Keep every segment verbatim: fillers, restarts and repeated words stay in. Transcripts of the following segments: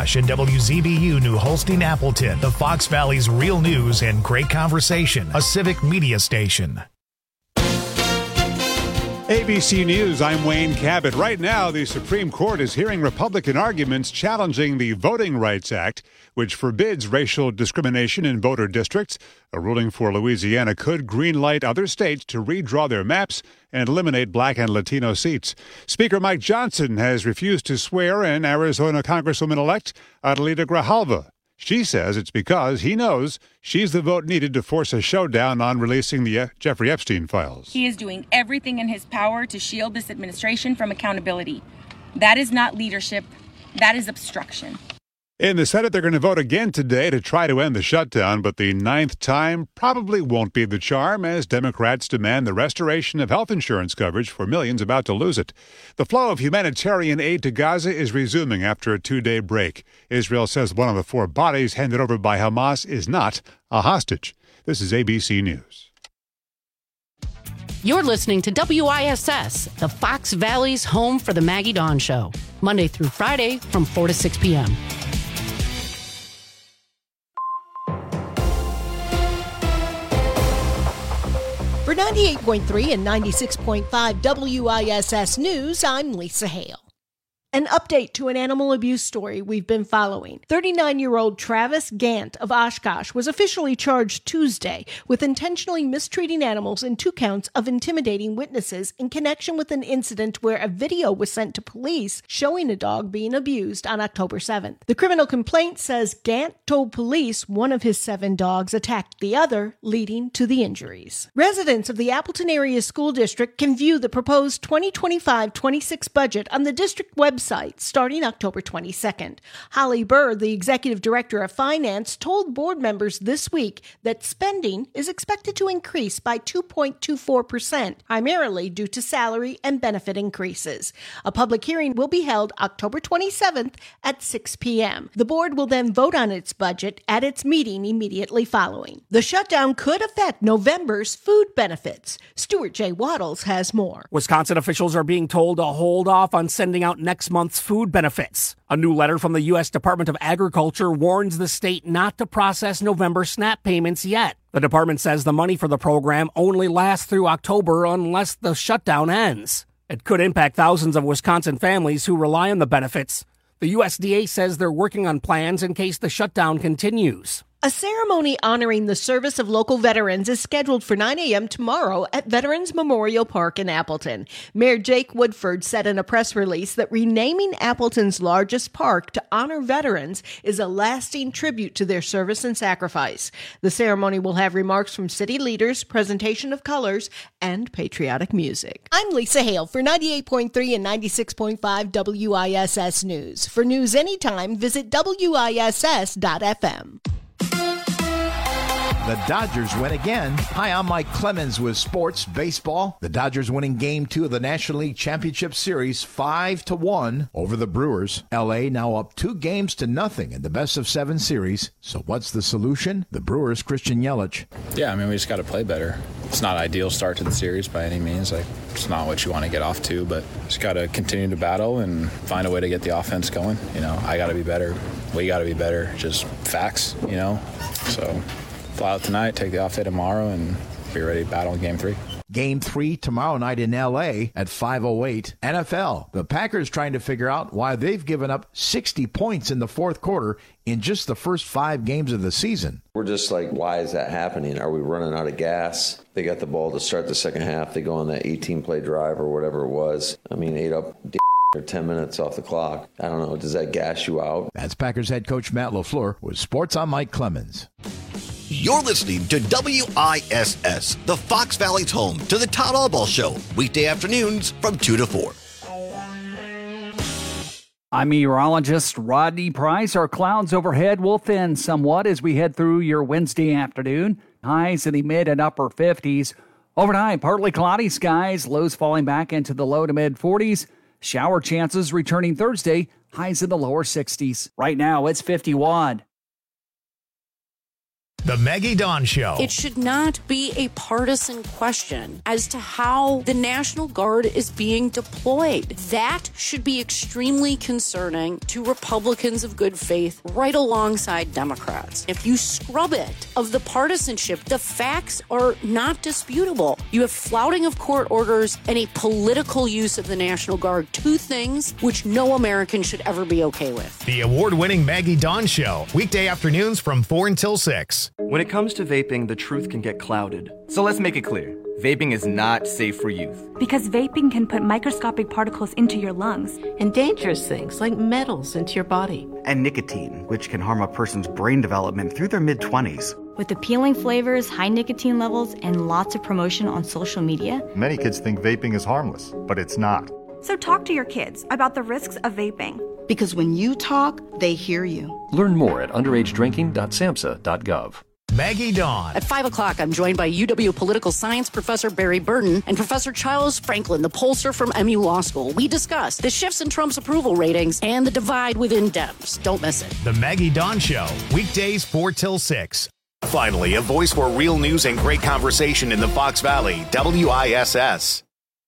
Oshkosh and W Z B U New Holstein Appleton, the Fox Valley's real news and great conversation, a civic media station. A B C News, I'm Wayne Cabot. Right now, the Supreme Court is hearing Republican arguments challenging the Voting Rights Act, which forbids racial discrimination in voter districts. A ruling for Louisiana could greenlight other states to redraw their maps and eliminate black and Latino seats. Speaker Mike Johnson has refused to swear in Arizona Congresswoman-elect Adelita Grijalva. She says it's because he knows she's the vote needed to force a showdown on releasing the Jeffrey Epstein files. He is doing everything in his power to shield this administration from accountability. That is not leadership. That is obstruction. In the Senate, they're going to vote again today to try to end the shutdown, but the ninth time probably won't be the charm as Democrats demand the restoration of health insurance coverage for millions about to lose it. The flow of humanitarian aid to Gaza is resuming after a two-day break. Israel says one of the four bodies handed over by Hamas is not a hostage. This is A B C News. You're listening to W I S S, the Fox Valley's home for the Maggie Dawn Show, Monday through Friday from four to six p.m. For ninety-eight point three and ninety-six point five W I S S News, I'm Lisa Hale. An update to an animal abuse story we've been following. thirty-nine-year-old Travis Gant of Oshkosh was officially charged Tuesday with intentionally mistreating animals in two counts of intimidating witnesses in connection with an incident where a video was sent to police showing a dog being abused on October seventh. The criminal complaint says Gant told police one of his seven dogs attacked the other, leading to the injuries. Residents of the Appleton Area School District can view the proposed twenty twenty-five twenty-six budget on the district website starting October twenty-second. Holly Burr, the executive director of finance, told board members this week that spending is expected to increase by two point two four percent, primarily due to salary and benefit increases. A public hearing will be held October twenty-seventh at six p.m. The board will then vote on its budget at its meeting immediately following. The shutdown could affect November's food benefits. Stuart J. Waddles has more. Wisconsin officials are being told to hold off on sending out next month's food benefits. A new letter from the U S Department of Agriculture warns the state not to process November SNAP payments yet. The department says the money for the program only lasts through October unless the shutdown ends. It could impact thousands of Wisconsin families who rely on the benefits. The U S D A says they're working on plans in case the shutdown continues. A ceremony honoring the service of local veterans is scheduled for nine a.m. tomorrow at Veterans Memorial Park in Appleton. Mayor Jake Woodford said in a press release that renaming Appleton's largest park to honor veterans is a lasting tribute to their service and sacrifice. The ceremony will have remarks from city leaders, presentation of colors, and patriotic music. I'm Lisa Hale for ninety-eight point three and ninety-six point five W I S S News. For news anytime, visit W I S S dot F M. The Dodgers win again. Hi, I'm Mike Clemens with Sports Baseball. The Dodgers winning Game two of the National League Championship Series five to one over the Brewers. L A now up two games to nothing in the best of seven series. So what's the solution? The Brewers' Christian Yelich. Yeah, I mean, we just got to play better. It's not ideal start to the series by any means. Like, it's not what you want to get off to, but just got to continue to battle and find a way to get the offense going. You know, I got to be better. We got to be better. Just facts, you know. So fly out tonight, take the off day tomorrow, and be ready to battle in Game three. Game three tomorrow night in L A at five oh eight. N F L. The Packers trying to figure out why they've given up sixty points in the fourth quarter in just the first five games of the season. We're just like, why is that happening? Are we running out of gas? They got the ball to start the second half. They go on that eighteen-play drive or whatever it was. I mean, ate up or ten minutes off the clock. I don't know. Does that gas you out? That's Packers head coach Matt LaFleur with Sports on Mike Clemens. You're listening to W I S S, the Fox Valley's home to the Todd Albaugh Show, weekday afternoons from two to four. I'm meteorologist Rodney Price. Our clouds overhead will thin somewhat as we head through your Wednesday afternoon. Highs in the mid and upper fifties. Overnight, partly cloudy skies, lows falling back into the low to mid forties. Shower chances returning Thursday, highs in the lower sixties. Right now, it's fifty-one. The Maggie Dawn Show. It should not be a partisan question as to how the National Guard is being deployed. That should be extremely concerning to Republicans of good faith right alongside Democrats. If you scrub it of the partisanship, the facts are not disputable. You have flouting of court orders and a political use of the National Guard, two things which no American should ever be okay with. The award-winning Maggie Dawn Show, weekday afternoons from four until six. When it comes to vaping, the truth can get clouded. So let's make it clear. Vaping is not safe for youth. Because vaping can put microscopic particles into your lungs. And dangerous things like metals into your body. And nicotine, which can harm a person's brain development through their mid-twenties. With appealing flavors, high nicotine levels, and lots of promotion on social media. Many kids think vaping is harmless, but it's not. So talk to your kids about the risks of vaping. Because when you talk, they hear you. Learn more at underage drinking dot samhsa dot gov. Maggie Dawn. At five o'clock, I'm joined by U W political science professor Barry Burton and Professor Charles Franklin, the pollster from M U Law School. We discuss the shifts in Trump's approval ratings and the divide within Dems. Don't miss it. The Maggie Dawn Show, weekdays four till six. Finally, a voice for real news and great conversation in the Fox Valley, W I S S.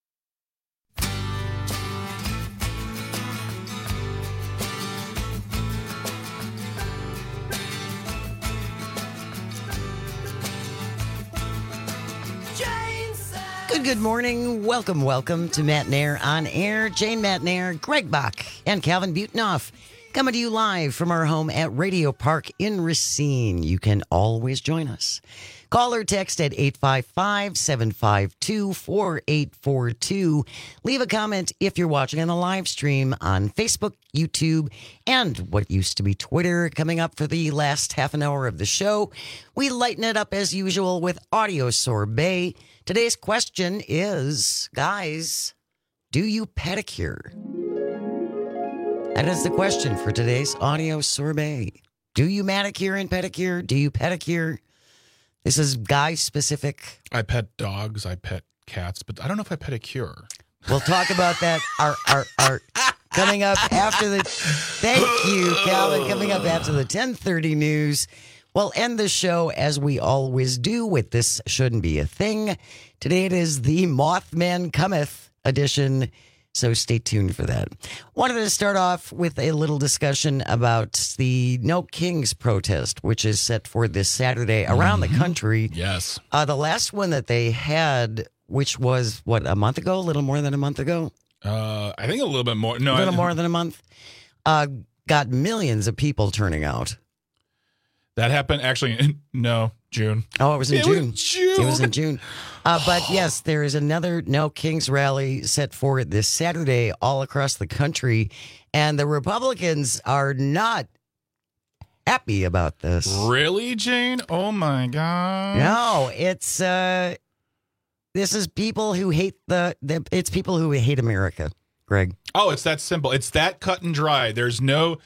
Good, good morning. Welcome, welcome to Matt Nair on Air. Jane Matt Nair, Greg Bach, and Calvin Butenoff coming to you live from our home at Radio Park in Racine. You can always join us. Call or text at eight five five, seven five two, four eight four two. Leave a comment if you're watching on the live stream on Facebook, YouTube, and what used to be Twitter. Coming up for the last half an hour of the show, we lighten it up as usual with Audio Sorbet. Today's question is, guys, do you pedicure? That is the question for today's Audio Sorbet. Do you manicure and pedicure? Do you pedicure? This is guy specific. I pet dogs. I pet cats, but I don't know if I pedicure. We'll talk about that. Art, art, art. Coming up after the. Thank you, Calvin. Coming up after the ten thirty news. We'll end the show as we always do with This Shouldn't Be a Thing. Today it is the Mothman Cometh edition, so stay tuned for that. Wanted to start off with a little discussion about the No Kings protest, which is set for this Saturday around mm-hmm. the country. Yes. Uh, the last one that they had, which was, what, a month ago? A little more than a month ago? Uh, I think a little bit more. No, a little I, more than a month. Uh, got millions of people turning out. That happened actually in, no, June. Oh, it was in it June. Was June. It was in June. Uh, but yes, there is another No Kings rally set for this Saturday all across the country. And the Republicans are not happy about this. Really, Jane? Oh, my God. No, it's, uh, this is people who hate the, the, it's people who hate America, Greg. Oh, it's that simple. It's that cut and dry. There's no...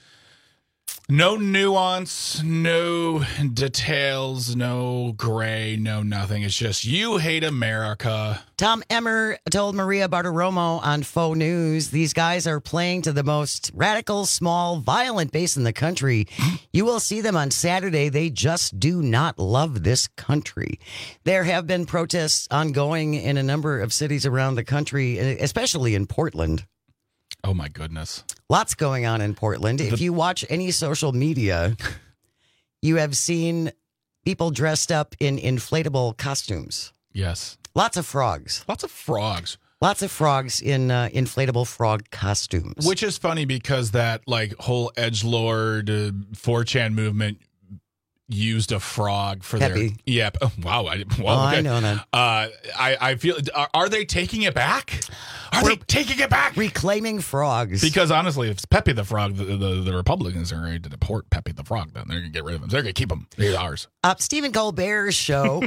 No nuance, no details, no gray, no nothing. It's just you hate America. Tom Emmer told Maria Bartiromo on Faux News, these guys are playing to the most radical, small, violent base in the country. You will see them on Saturday. They just do not love this country. There have been protests ongoing in a number of cities around the country, especially in Portland. Oh, my goodness. Lots going on in Portland. If you watch any social media, you have seen people dressed up in inflatable costumes. Yes. Lots of frogs. Lots of frogs. Lots of frogs in uh, inflatable frog costumes. Which is funny because that like whole edgelord uh, four chan movement used a frog for Peppy. their yeah oh, wow I, oh, well, okay. I know that uh, I, I feel are, are they taking it back are We're they taking it back reclaiming frogs because honestly if it's Pepe the Frog the, the, the Republicans are ready to deport Pepe the Frog then they're gonna get rid of him they're gonna keep him they're ours. uh, Stephen Colbert's show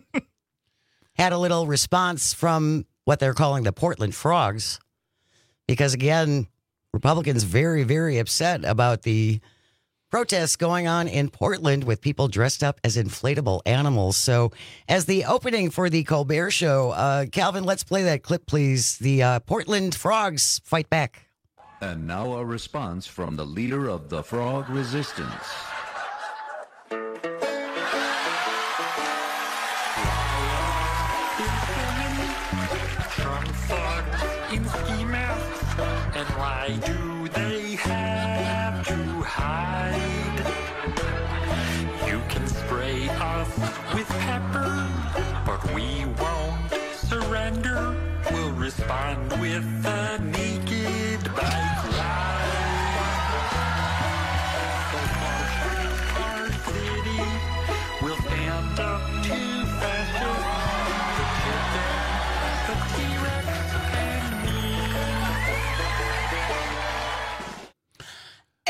had a little response from what they're calling the Portland Frogs because again Republicans very very upset about the protests going on in Portland with people dressed up as inflatable animals. So as the opening for the Colbert Show, uh, Calvin, let's play that clip, please. The uh, Portland Frogs fight back. And now a response from the leader of the Frog Resistance.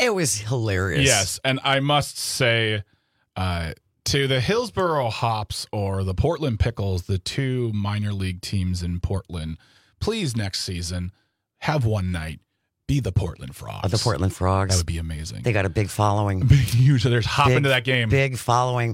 It was hilarious. Yes, and I must say, uh, to the Hillsboro Hops or the Portland Pickles, the two minor league teams in Portland, please next season have one night. Be the Portland Frogs. Oh, the Portland Frogs. That would be amazing. They got a big following. Big, huge. There's hop big, into that game. Big following.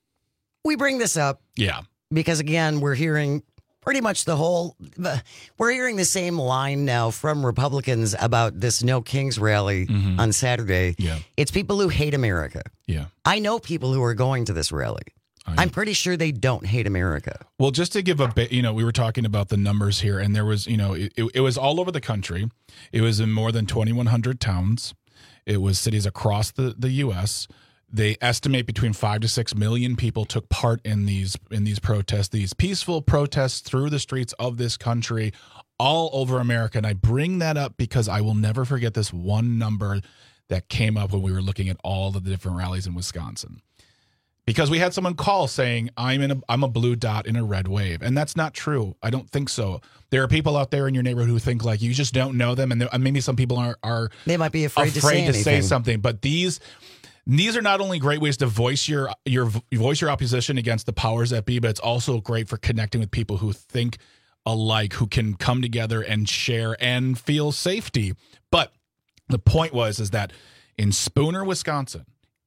We bring this up. Yeah. Because, again, we're hearing pretty much the whole, we're hearing the same line now from Republicans about this No Kings rally mm-hmm. on Saturday. Yeah. It's people who hate America. Yeah. I know people who are going to this rally. I'm pretty sure they don't hate America. Well, just to give a bit, you know, we were talking about the numbers here, and there was, you know, it, it was all over the country. It was in more than twenty-one hundred towns. It was cities across the, the U S. They estimate between five to six million people took part in these in these protests, these peaceful protests through the streets of this country, all over America. And I bring that up because I will never forget this one number that came up when we were looking at all of the different rallies in Wisconsin. Because we had someone call saying, I'm in a I'm a blue dot in a red wave. And that's not true. I don't think so. There are people out there in your neighborhood who think like you just don't know them. And there, maybe some people are, are they might be afraid, afraid to, say, say, to say something. But these these are not only great ways to voice your your voice your opposition against the powers that be, but it's also great for connecting with people who think alike, who can come together and share and feel safety. But the point was is that in Spooner, Wisconsin,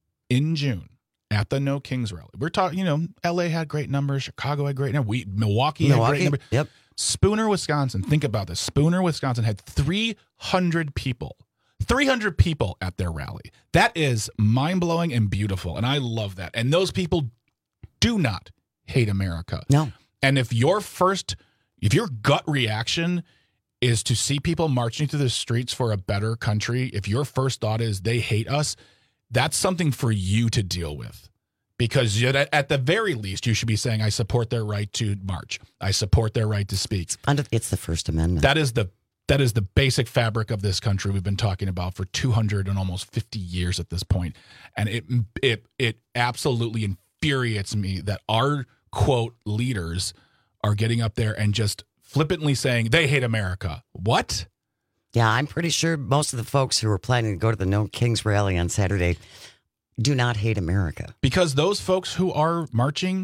in June, at the No Kings rally. We're talking, you know, L A had great numbers. Chicago had great numbers. We, Milwaukee, Milwaukee had great numbers. Yep. Spooner, Wisconsin. Think about this. Spooner, Wisconsin had three hundred people. three hundred people at their rally. That is mind-blowing and beautiful. And I love that. And those people do not hate America. No. And if your first, if your gut reaction is to see people marching through the streets for a better country, if your first thought is they hate us, that's something for you to deal with, because at the very least, you should be saying, I support their right to march. I support their right to speak. It's the First Amendment. That is the that is the basic fabric of this country we've been talking about for two hundred and almost fifty years at this point. And it it it absolutely infuriates me that our, quote, leaders are getting up there and just flippantly saying they hate America. What? Yeah, I'm pretty sure most of the folks who are planning to go to the No Kings rally on Saturday do not hate America. Because those folks who are marching,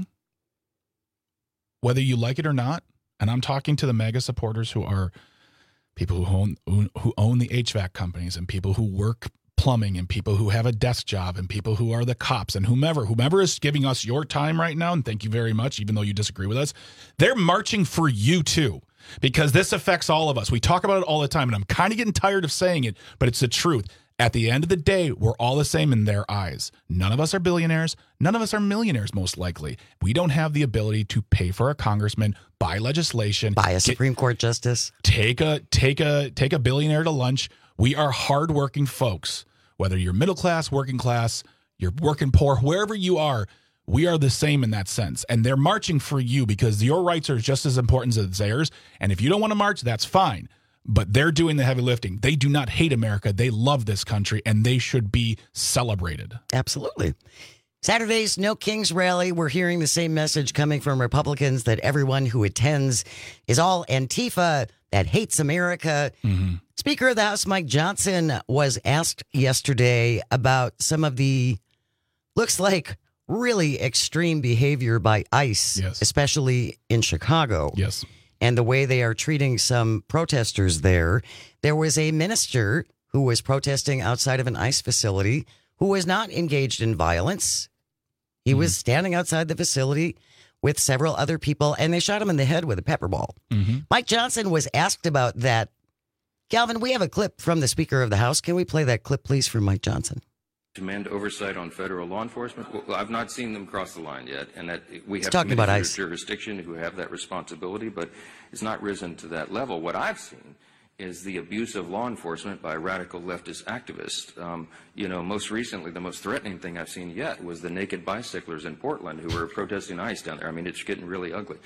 whether you like it or not, and I'm talking to the mega supporters who are people who own who own the H V A C companies and people who work plumbing and people who have a desk job and people who are the cops and whomever, whomever is giving us your time right now, and thank you very much, even though you disagree with us, they're marching for you too. Because this affects all of us. We talk about it all the time, and I'm kind of getting tired of saying it, but it's the truth. At the end of the day, we're all the same in their eyes. None of us are billionaires. None of us are millionaires, most likely. We don't have the ability to pay for a congressman, buy legislation, buy a Supreme get, Court justice, take a take a take a billionaire to lunch. We are hardworking folks. Whether you're middle class, working class, you're working poor, wherever you are, we are the same in that sense. And they're marching for you because your rights are just as important as theirs. And if you don't want to march, that's fine. But they're doing the heavy lifting. They do not hate America. They love this country, and they should be celebrated. Absolutely. Saturday's No Kings rally, we're hearing the same message coming from Republicans that everyone who attends is all Antifa, that hates America. Mm-hmm. Speaker of the House Mike Johnson was asked yesterday about some of the, looks like, really extreme behavior by ICE, yes. especially in Chicago. Yes. And the way they are treating some protesters there. There was a minister who was protesting outside of an ICE facility who was not engaged in violence. He mm-hmm. was standing outside the facility with several other people, and they shot him in the head with a pepper ball. Mm-hmm. Mike Johnson was asked about that. Calvin, we have a clip from the Speaker of the House. Can we play that clip, please, from Mike Johnson? Demand oversight on federal law enforcement. Well, I've not seen them cross the line yet, and that we have talking about ICE jurisdiction who have that responsibility, but it's not risen to that level. What I've seen is the abuse of law enforcement by radical leftist activists. Um, you know, most recently, the most threatening thing I've seen yet was the naked bicyclers in Portland who were protesting ICE down there. I mean, it's getting really ugly.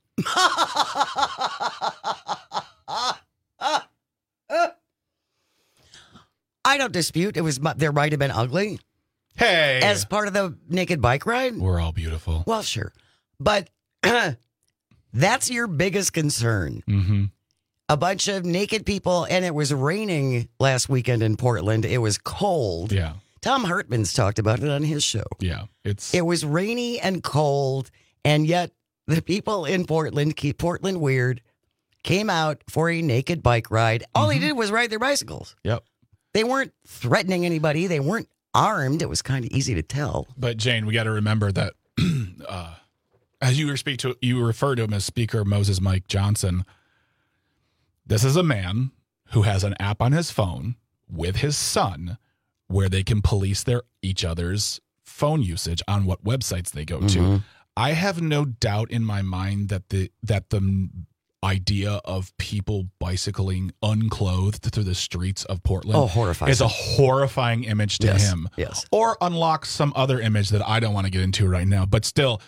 I don't dispute it was there might have been ugly. Hey, as part of the naked bike ride, we're all beautiful. Well, sure, but that's your biggest concern. Mm-hmm. A bunch of naked people, and it was raining last weekend in Portland. It was cold. Yeah. Tom Hartman's talked about it on his show. Yeah. It's It was rainy and cold, and yet the people in Portland, keep Portland weird, came out for a naked bike ride. All Mm-hmm. they did was ride their bicycles. Yep. They weren't threatening anybody. They weren't armed. It was kind of easy to tell. But Jane, we got to remember that uh, as you speak to you refer to him as Speaker Moses Mike Johnson. This is a man who has an app on his phone with his son where they can police their each other's phone usage on what websites they go Mm-hmm. to. I have no doubt in my mind that the that the idea of people bicycling unclothed through the streets of Portland Oh, horrifying. is a horrifying image to Yes, him. yes. Or unlocks some other image that I don't want to get into right now. But still,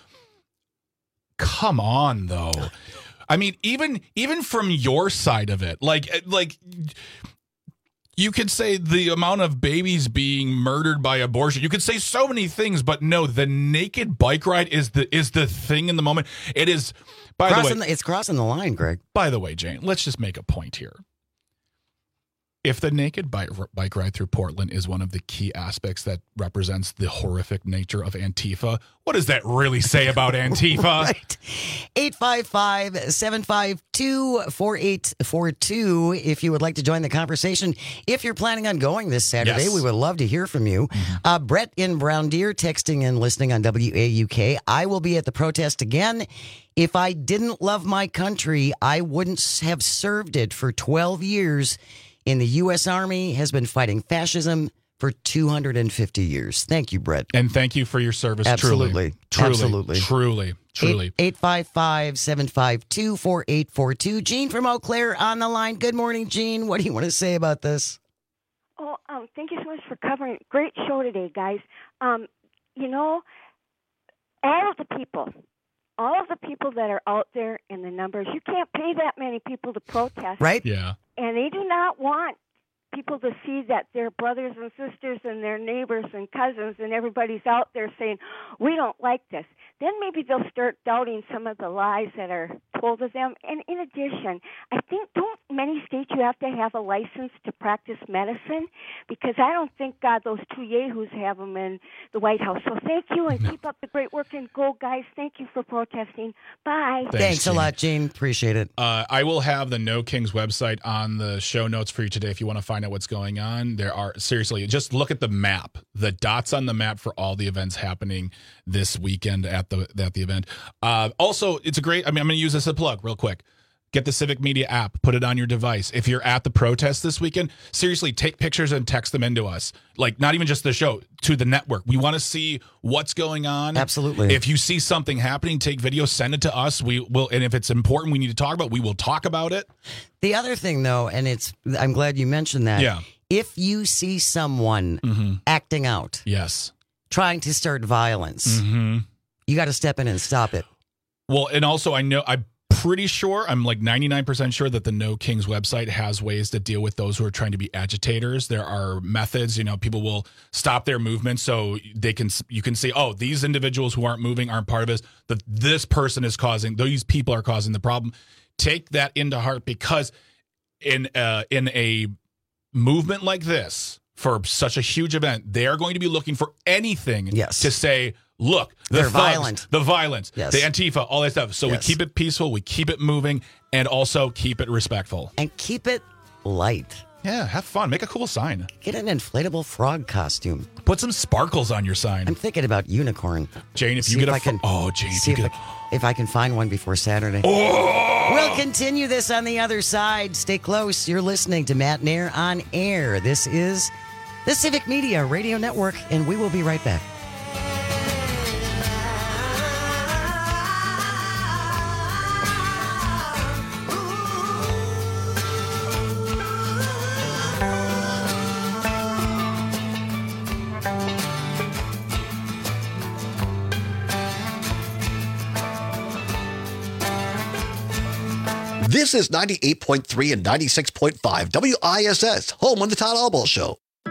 come on, though. I mean, even even from your side of it, like like you could say the amount of babies being murdered by abortion. You could say so many things, but no, the naked bike ride is the is the thing in the moment. It is. By Crossing the way, the, it's crossing the line, Greg. by the way, Jane, let's just make a point here. If the naked bike, bike ride through Portland is one of the key aspects that represents the horrific nature of Antifa, what does that really say about Antifa? Right. eight five five, seven five two, four eight four two if you would like to join the conversation. If you're planning on going this Saturday, Yes. we would love to hear from you. Uh, Brett in Brown Deer texting and listening on W A U K. I will be at the protest again. If I didn't love my country, I wouldn't have served it for twelve years. In the U S Army, has been fighting fascism for two hundred fifty years. Thank you, Brett. And thank you for your service. Absolutely. Truly. Absolutely. Truly. Truly. eight five five, seven five two, four eight four two. Jean from Eau Claire on the line. Good morning, Jean. What do you want to say about this? Oh, um, thank you so much for covering it. Great show today, guys. Um, you know, all of the people, all of the people that are out there in the numbers, you can't pay that many people to protest. Right? Yeah. And they do not want people to see that their brothers and sisters and their neighbors and cousins and everybody's out there saying, we don't like this. Then maybe they'll start doubting some of the lies that are told of them. And in addition, I think don't many states you have to have a license to practice medicine? Because I don't think, God, those two yahoos have them in the White House. So thank you and keep up the great work and go, guys. Thank you for protesting. Bye. Thanks, Thanks, a Jean. lot, Jean. Appreciate it. Uh, I will have the No Kings website on the show notes for you today if you want to find out what's going on. There are, seriously, just look at the map, the dots on the map for all the events happening this weekend at the at the event. Uh, also, it's a great, I mean, I'm going to use this as a plug real quick. Get the Civic Media app, put it on your device. If you're at the protest this weekend, seriously, take pictures and text them into us. Like, not even just the show, to the network. We want to see what's going on. Absolutely. If you see something happening, take video, send it to us. We will, and if it's important, we need to talk about it, we will talk about it. The other thing, though, and it's, I'm glad you mentioned that. Yeah. If you see someone Mm-hmm. acting out, Yes. trying to start violence, Mm-hmm. you got to step in and stop it. Well, and also, I know, I'm pretty sure, I'm like ninety-nine percent sure that the No Kings website has ways to deal with those who are trying to be agitators. There are methods, you know, people will stop their movement so they can, you can see, oh, these individuals who aren't moving aren't part of this, that this person is causing, these people are causing the problem. Take that into heart, because in uh, in a movement like this, for such a huge event, they are going to be looking for anything Yes. to say, look, the They're thugs, violent. the violence, Yes. the Antifa, all that stuff. So Yes. we keep it peaceful, we keep it moving, and also keep it respectful. And keep it light. Yeah, have fun. Make a cool sign. Get an inflatable frog costume. Put some sparkles on your sign. I'm thinking about unicorn. Jane, if See you get if a I can, fr- oh, Jane, if see you if, get a- I, if I can find one before Saturday. Oh! We'll continue this on the other side. Stay close. You're listening to Matt Nair on Air. This is the Civic Media Radio Network, and we will be right back. This is ninety-eight point three and ninety-six point five W I S S, home of the Todd Albaugh Show.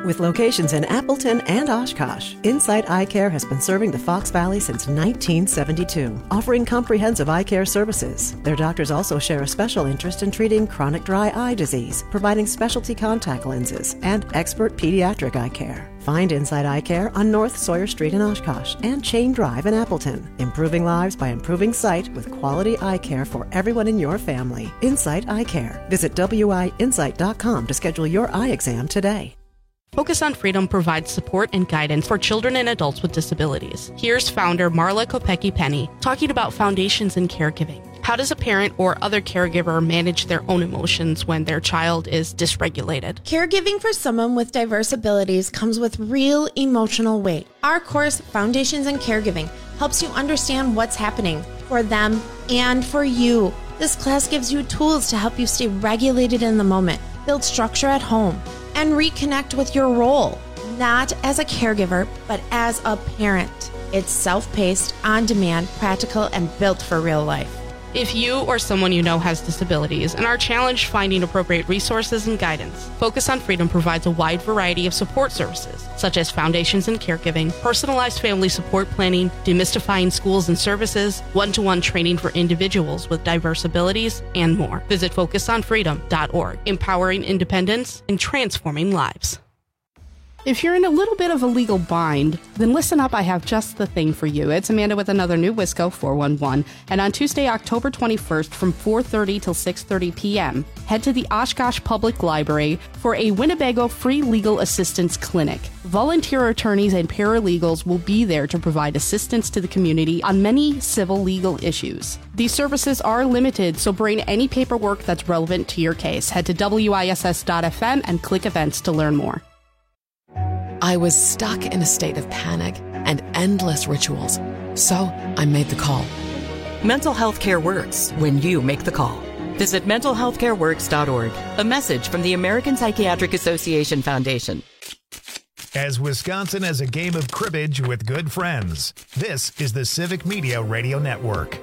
With locations in Appleton and Oshkosh, Insight Eye Care has been serving the Fox Valley since nineteen seventy-two, offering comprehensive eye care services. Their doctors also share a special interest in treating chronic dry eye disease, providing specialty contact lenses, and expert pediatric eye care. Find Insight Eye Care on North Sawyer Street in Oshkosh and Chain Drive in Appleton. Improving lives by improving sight with quality eye care for everyone in your family. Insight Eye Care. Visit W I insight dot com to schedule your eye exam today. Focus on Freedom provides support and guidance for children and adults with disabilities. Here's founder Marla Kopecki-Penny talking about foundations in caregiving. How does a parent or other caregiver manage their own emotions when their child is dysregulated? Caregiving for someone with diverse abilities comes with real emotional weight. Our course, Foundations in Caregiving, helps you understand what's happening for them and for you. This class gives you tools to help you stay regulated in the moment, build structure at home, and reconnect with your role, not as a caregiver, but as a parent. It's self-paced, on-demand, practical, and built for real life. If you or someone you know has disabilities and are challenged finding appropriate resources and guidance, Focus on Freedom provides a wide variety of support services, such as Foundations in Caregiving, personalized family support planning, demystifying schools and services, one-to-one training for individuals with diverse abilities, and more. Visit focus on freedom dot org, empowering independence and transforming lives. If you're in a little bit of a legal bind, then listen up, I have just the thing for you. It's Amanda with another new Wisco four one one, and on Tuesday, October twenty-first from four thirty till six thirty p.m., head to the Oshkosh Public Library for a Winnebago free legal assistance clinic. Volunteer attorneys and paralegals will be there to provide assistance to the community on many civil legal issues. These services are limited, so bring any paperwork that's relevant to your case. Head to W I S S dot F M and click events to learn more. I was stuck in a state of panic and endless rituals, so I made the call. Mental health care works when you make the call. Visit mental health care works dot org. A message from the American Psychiatric Association Foundation. As Wisconsin as a game of cribbage with good friends, this is the Civic Media Radio Network.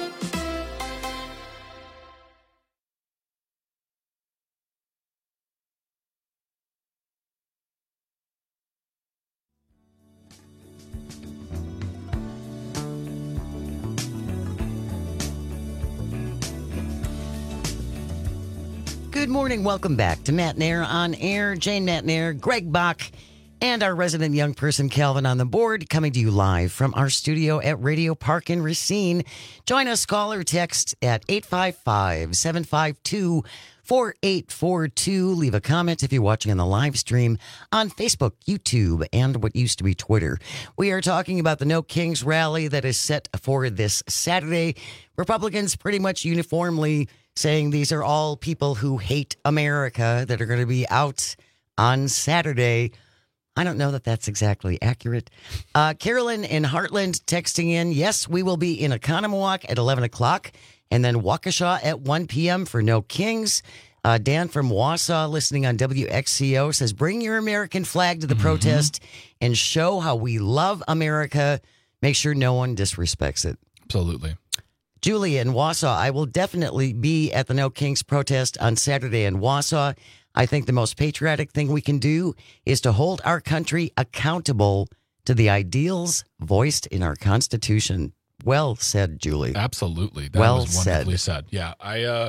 Good morning. Welcome back to Matt Nair on Air. Jane Matt Nair, Greg Bach, and our resident young person, Calvin, on the board, coming to you live from our studio at Radio Park in Racine. Join us, call or text at eight five five, seven five two, four eight four two. Leave a comment if you're watching on the live stream on Facebook, YouTube, and what used to be Twitter. We are talking about the No Kings rally that is set for this Saturday. Republicans pretty much uniformly saying these are all people who hate America that are going to be out on Saturday. I don't know that that's exactly accurate. Uh, Carolyn in Heartland texting in, yes, we will be in Oconomowoc at eleven o'clock and then Waukesha at one p.m. for No Kings. Uh, Dan from Wausau, listening on W X C O, says, bring your American flag to the mm-hmm. protest and show how we love America. Make sure no one disrespects it. Absolutely. Julia in Wausau, I will definitely be at the No Kings protest on Saturday in Wausau. I think the most patriotic thing we can do is to hold our country accountable to the ideals voiced in our Constitution. Well said, Julie. Absolutely. That well was wonderfully said. said. Yeah, I uh,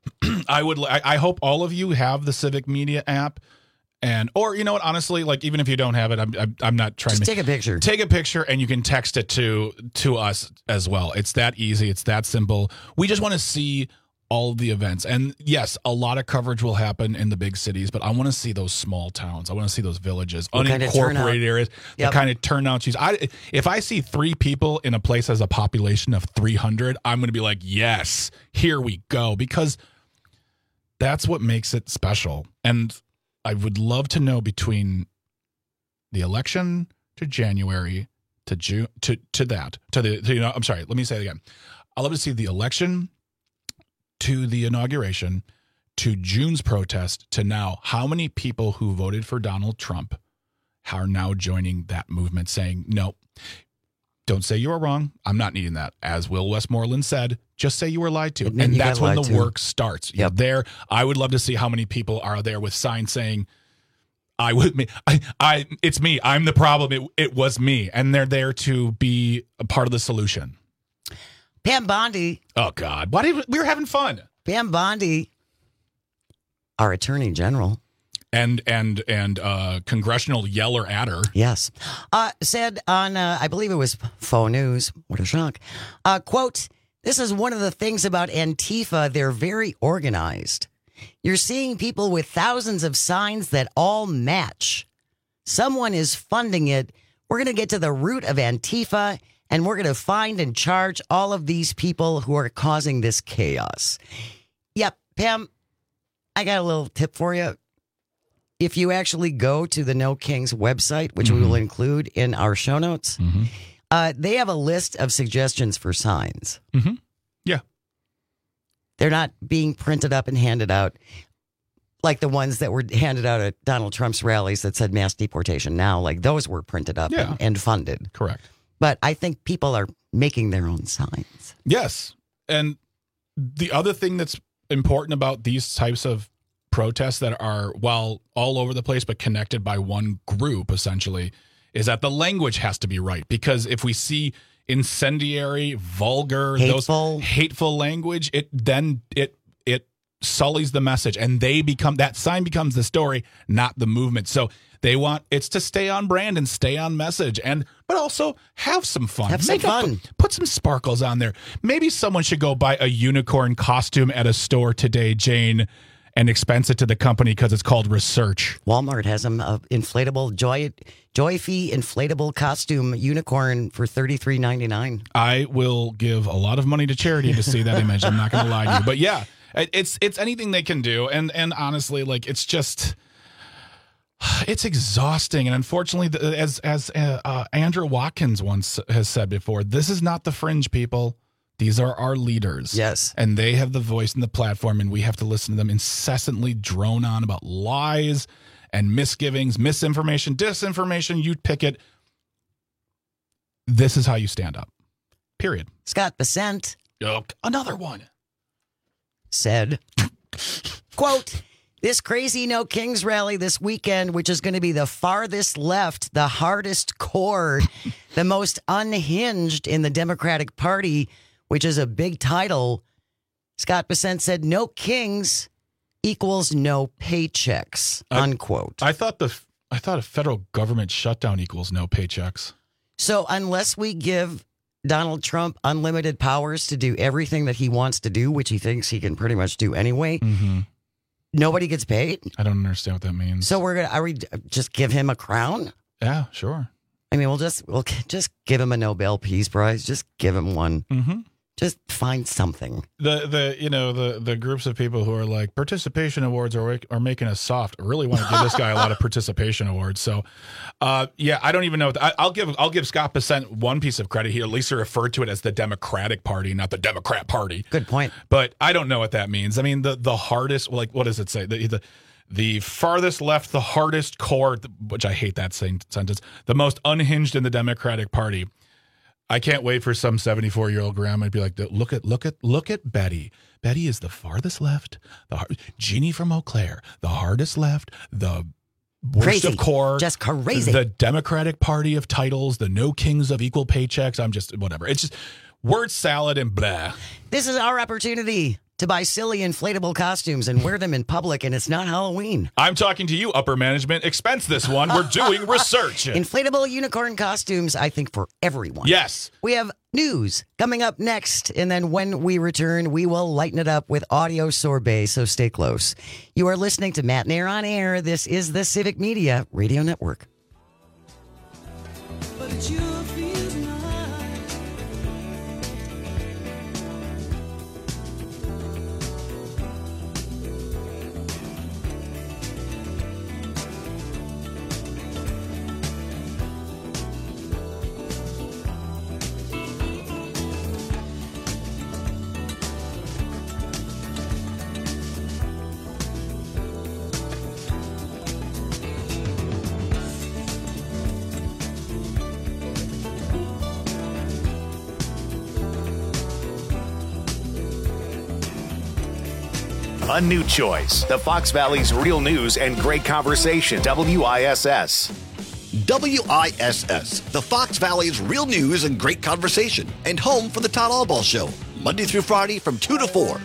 I would. I, I hope all of you have the Civic Media app. And, or, you know what, honestly, like, even if you don't have it, I'm I'm, I'm not trying Just to take a picture. Take a picture and you can text it to to us as well. It's that easy. It's that simple. We just want to see all of the events. And yes, a lot of coverage will happen in the big cities, but I want to see those small towns. I want to see those villages, what unincorporated kind of areas, yep. the kind of turnouts. I, if I see three people in a place as a population of three hundred, I'm going to be like, yes, here we go. Because that's what makes it special. And I would love to know between the election to January to June to, to that to the to, you know I'm sorry let me say it again. I'd love to see the election to the inauguration to June's protest to now. How many people who voted for Donald Trump are now joining that movement, saying no, don't say you were wrong. I'm not needing that. As Will Westmoreland said, just say you were lied to. And, and that's when the to. work starts. Yep. There, I would love to see how many people are there with signs saying, I would, I, I, it's me. I'm the problem. It, it was me, and they're there to be a part of the solution. Pam Bondi. Oh God, why did we, we were having fun? Pam Bondi, our Attorney General, and and and uh, congressional yeller adder. Yes, uh, said on uh, I believe it was Faux News. What a shock! Uh, quote: "This is one of the things about Antifa. They're very organized. You're seeing people with thousands of signs that all match. Someone is funding it. We're going to get to the root of Antifa, and we're going to find and charge all of these people who are causing this chaos." Yep, Pam, I got a little tip for you. If you actually go to the No Kings website, which mm-hmm. we will include in our show notes, mm-hmm. uh, they have a list of suggestions for signs. Mm-hmm. Yeah. They're not being printed up and handed out like the ones that were handed out at Donald Trump's rallies that said mass deportation now. Like those were printed up yeah. and, and funded. Correct. But I think people are making their own signs. Yes. And the other thing that's important about these types of protests that are, while all over the place, but connected by one group, essentially, is that the language has to be right. Because if we see incendiary, vulgar, hateful. those hateful language, it then it it sullies the message, and they become that sign becomes the story, not the movement. So they want it's to stay on brand and stay on message, and but also have some fun. Have some Make fun. Up, put some sparkles on there. Maybe someone should go buy a unicorn costume at a store today, Jane, and expense it to the company because it's called research. Walmart has an uh, inflatable joy joy fee inflatable costume unicorn for thirty-three ninety-nine. I will give a lot of money to charity to see that image. I'm not going to lie to you, but yeah, it's it's anything they can do, and and honestly, like it's just it's exhausting, and unfortunately, as as uh, uh, Andrew Watkins once has said before, this is not the fringe, people. These are our leaders. Yes. And they have the voice and the platform, and we have to listen to them incessantly drone on about lies and misgivings, misinformation, disinformation. You pick it. This is how you stand up. Period. Scott Bessent. Oh, another one. Said, quote, "This crazy No Kings rally this weekend, which is going to be the farthest left, the hardest core, the most unhinged in the Democratic Party, which is a big title." Scott Bessent said, "No Kings equals no paychecks," unquote. I, I thought the I thought a federal government shutdown equals no paychecks. So unless we give Donald Trump unlimited powers to do everything that he wants to do, which he thinks he can pretty much do anyway, mm-hmm. nobody gets paid. I don't understand what that means. So we're gonna are we just give him a crown? Yeah, sure. I mean, we'll just we'll just give him a Nobel Peace Prize. Just give him one. Mm-hmm. Just find something. The the you know the the groups of people who are like participation awards are are making us soft. I really want to give this guy a lot of participation awards. So, uh, yeah, I don't even know. I, I'll give I'll give Scott Bessent one piece of credit. He at least referred to it as the Democratic Party, not the Democrat Party. Good point. But I don't know what that means. I mean, the the hardest, like, what does it say? The the the farthest left, the hardest core, which I hate that saying sentence. The most unhinged in the Democratic Party. I can't wait for some seventy-four-year-old grandma to be like, look at, look at, look at Betty. Betty is the farthest left. The hard, Jeannie from Eau Claire, the hardest left, the worst crazy. of core, just crazy. The Democratic Party of titles, the no kings of equal paychecks. I'm just whatever. It's just word salad and blah. This is our opportunity to buy silly inflatable costumes and wear them in public, and it's not Halloween. I'm talking to you, upper management. Expense this one. We're doing research. Inflatable unicorn costumes, I think, for everyone. Yes. We have news coming up next, and then when we return, we will lighten it up with audio sorbet, so stay close. You are listening to Matt Nair on Air. This is the Civic Media Radio Network. But it's you. A new choice. The Fox Valley's real news and great conversation. W I S S. W I S S, the Fox Valley's real news and great conversation, and home for the Todd Albaugh Show, Monday through Friday from two to four.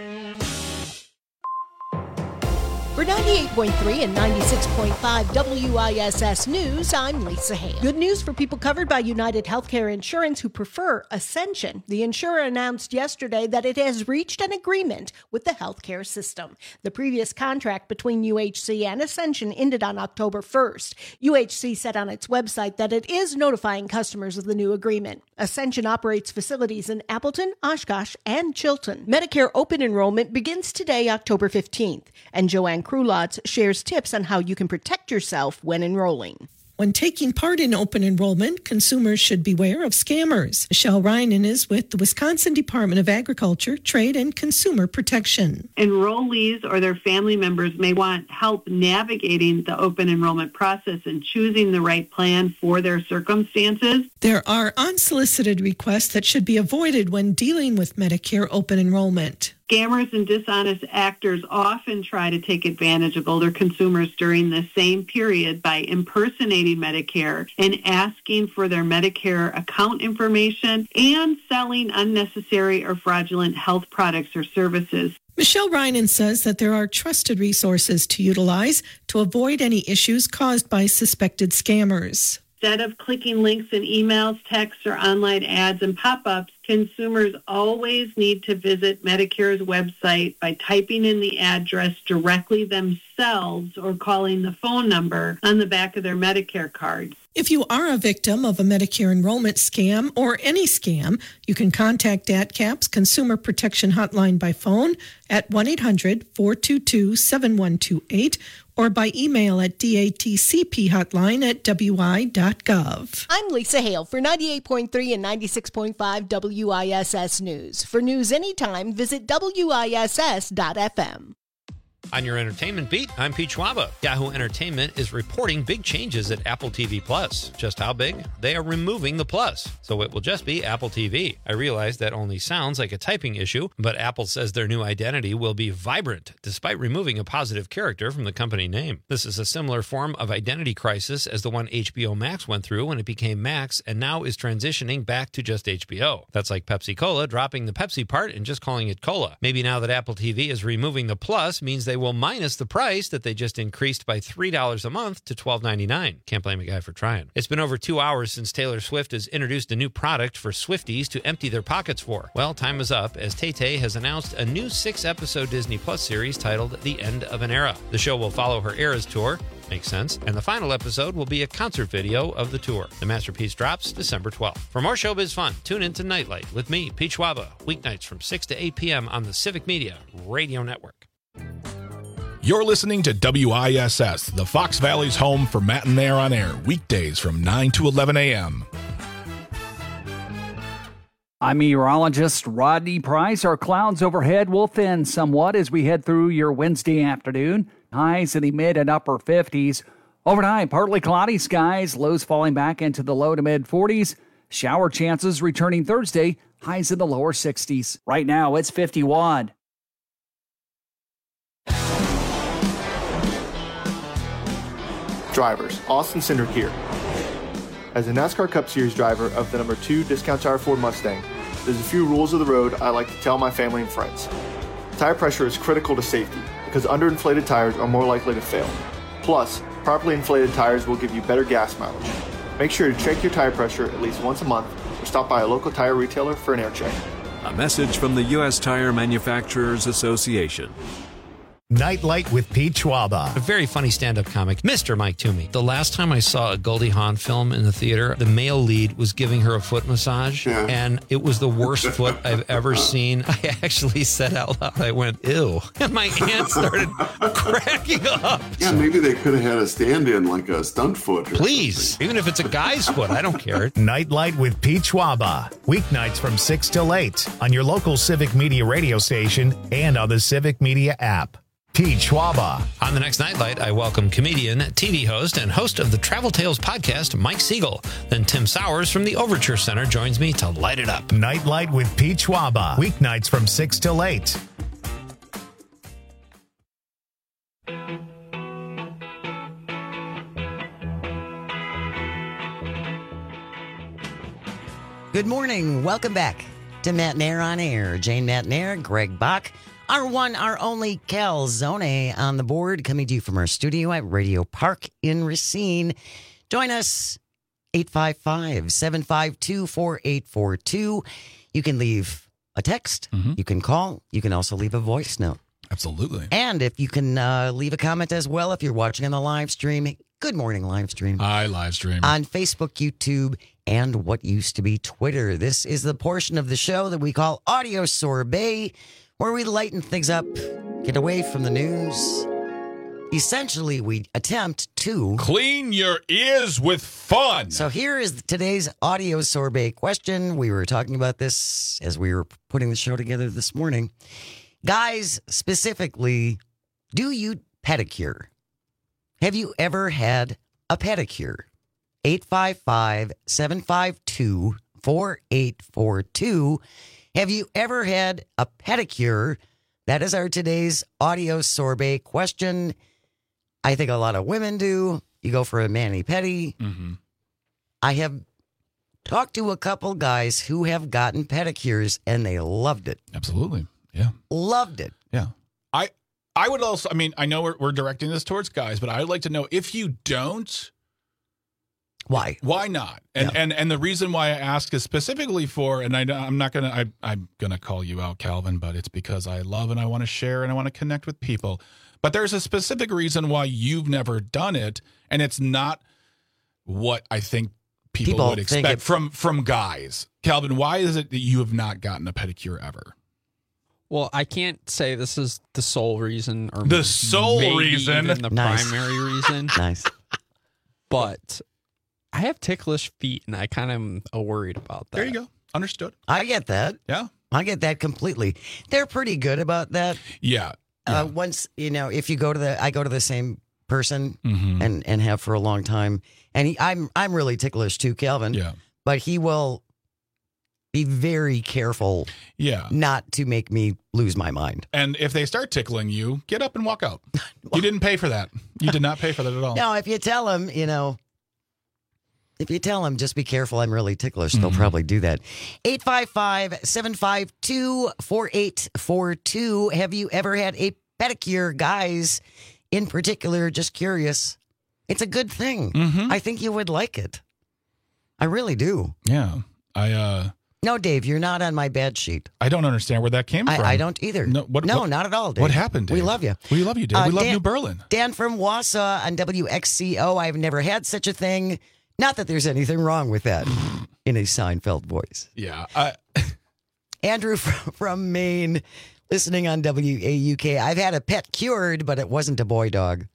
For ninety-eight point three and ninety-six point five W I S S News, I'm Lisa Hale. Good news for people covered by United Healthcare Insurance who prefer Ascension. The insurer announced yesterday that it has reached an agreement with the healthcare system. The previous contract between U H C and Ascension ended on October first. U H C said on its website that it is notifying customers of the new agreement. Ascension operates facilities in Appleton, Oshkosh, and Chilton. Medicare open enrollment begins today, October fifteenth, and Joanne Krulotz shares tips on how you can protect yourself when enrolling. When taking part in open enrollment, consumers should beware of scammers. Michelle Reinen is with the Wisconsin Department of Agriculture, Trade, and Consumer Protection. Enrollees or their family members may want help navigating the open enrollment process and choosing the right plan for their circumstances. There are unsolicited requests that should be avoided when dealing with Medicare open enrollment. Scammers and dishonest actors often try to take advantage of older consumers during the same period by impersonating Medicare and asking for their Medicare account information and selling unnecessary or fraudulent health products or services. Michelle Reinen says that there are trusted resources to utilize to avoid any issues caused by suspected scammers. Instead of clicking links in emails, texts, or online ads and pop-ups, consumers always need to visit Medicare's website by typing in the address directly themselves or calling the phone number on the back of their Medicare card. If you are a victim of a Medicare enrollment scam or any scam, you can contact D A T C A P's Consumer Protection Hotline by phone at one eight hundred four two two seven one two eight or by email at datcphotline at w i dot gov. I'm Lisa Hale for ninety-eight point three and ninety-six point five W I S S News. For news anytime, visit W I S S dot F M. On your entertainment beat, I'm Pete Schwaba. Yahoo Entertainment is reporting big changes at Apple T V Plus. Just how big? They are removing the plus, so it will just be Apple T V. I realize that only sounds like a typing issue, but Apple says their new identity will be vibrant, despite removing a positive character from the company name. This is a similar form of identity crisis as the one H B O Max went through when it became Max and now is transitioning back to just H B O. That's like Pepsi Cola dropping the Pepsi part and just calling it Cola. Maybe now that Apple T V is removing the plus means they will minus the price that they just increased by three dollars a month to twelve ninety-nine. Can't blame a guy for trying. It's been over two hours since Taylor Swift has introduced a new product for Swifties to empty their pockets for. Well, time is up as Tay-Tay has announced a new six-episode Disney Plus series titled The End of an Era. The show will follow her Eras tour. Makes sense. And the final episode will be a concert video of the tour. The masterpiece drops December twelfth. For more showbiz fun, tune in to Nightlight with me, Pete Schwaba, weeknights from six to eight p.m. on the Civic Media Radio Network. You're listening to W I S S, the Fox Valley's home for Matt and Nair on air, weekdays from nine to eleven a.m. I'm meteorologist Rodney Price. Our clouds overhead will thin somewhat as we head through your Wednesday afternoon. Highs in the mid and upper fifties. Overnight, partly cloudy skies, lows falling back into the low to mid forties. Shower chances returning Thursday, highs in the lower sixties. Right now, it's fifty-one. Drivers, Austin Cindric here. As a NASCAR Cup Series driver of the number two Discount Tire Ford Mustang, there's a few rules of the road I like to tell my family and friends. Tire pressure is critical to safety because underinflated tires are more likely to fail. Plus, properly inflated tires will give you better gas mileage. Make sure to check your tire pressure at least once a month or stop by a local tire retailer for an air check. A message from the U S Tire Manufacturers Association. Nightlight with Pete Schwaba. A very funny stand-up comic, Mister Mike Toomey. The last time I saw a Goldie Hawn film in the theater, the male lead was giving her a foot massage, yeah. and it was the worst foot I've ever seen. I actually said out loud, I went, ew. And my aunt started cracking up. Yeah, so, maybe they could have had a stand-in like a stunt foot. Please, something. Even if it's a guy's foot, I don't care. Nightlight with Pete Schwaba. Weeknights from six till eight on your local Civic Media radio station and on the Civic Media app. Pete Schwaba. On the next Nightlight, I welcome comedian, T V host, and host of the Travel Tales podcast, Mike Siegel. Then Tim Sowers from the Overture Center joins me to light it up. Nightlight with Pete Schwaba. Weeknights from six till eight. Good morning. Welcome back to Matt Nair on Air. Jane Matt Nair, Greg Bach, our one, our only Calzone on the board, coming to you from our studio at Radio Park in Racine. Join us, eight five five, seven five two, four eight four two. You can leave a text. Mm-hmm. You can call. You can also leave a voice note. Absolutely. And if you can uh, leave a comment as well if you're watching on the live stream. Good morning, live stream. Hi, live stream. On Facebook, YouTube, and what used to be Twitter. This is the portion of the show that we call Audio Sorbet, where we lighten things up, get away from the news. Essentially, we attempt to clean your ears with fun. So here is today's Audio Sorbet question. We were talking about this as we were putting the show together this morning. Guys, specifically, do you pedicure? Have you ever had a pedicure? eight five five, seven five two, four eight four two. Have you ever had a pedicure? That is our today's Audio Sorbet question. I think a lot of women do. You go for a mani-pedi. Mm-hmm. I have talked to a couple guys who have gotten pedicures, and they loved it. Absolutely. Yeah. Loved it. Yeah. I I would also, I mean, I know we're, we're directing this towards guys, but I would like to know if you don't, why? Why not? And Yeah. and and the reason why I ask is specifically for, and I, I'm not gonna, I, I'm gonna call you out, Calvin, but it's because I love and I want to share and I want to connect with people. But there's a specific reason why you've never done it, and it's not what I think people, People would think expect it- from from guys. Calvin, why is it that you have not gotten a pedicure ever? Well, I can't say this is the sole reason or The sole maybe reason. even the Nice. primary reason. Nice. But I have ticklish feet, and I kind of am uh, worried about that. There you go. Understood. I get that. Yeah. I get that completely. They're pretty good about that. Yeah. Uh, once, you know, if you go to the, I go to the same person Mhm. and, and have for a long time. And he, I'm, I'm really ticklish too, Calvin. Yeah. But he will be very careful Yeah. not to make me lose my mind. And if they start tickling you, get up and walk out. You didn't pay for that. You did not pay for that at all. No, if you tell him, you know, if you tell him, just be careful, I'm really ticklish, they'll probably do that. eight five five, seven five two, four eight four two. Have you ever had a pedicure? Guys, in particular, just curious. It's a good thing. I think you would like it. I really do. Yeah. I uh No, Dave, you're not on my bad sheet. I don't understand where that came I, from. I don't either. No, what, no what- not at all, Dave. What happened, Dave? We love you. We love you, Dave. Uh, we love Dan- New Berlin. Dan from Wausau on W X C O. I've never had such a thing. Not that there's anything wrong with that in a Seinfeld voice. Yeah. I, Andrew from, from Maine, listening on W A U K. I've had a pet cured, but it wasn't a boy dog.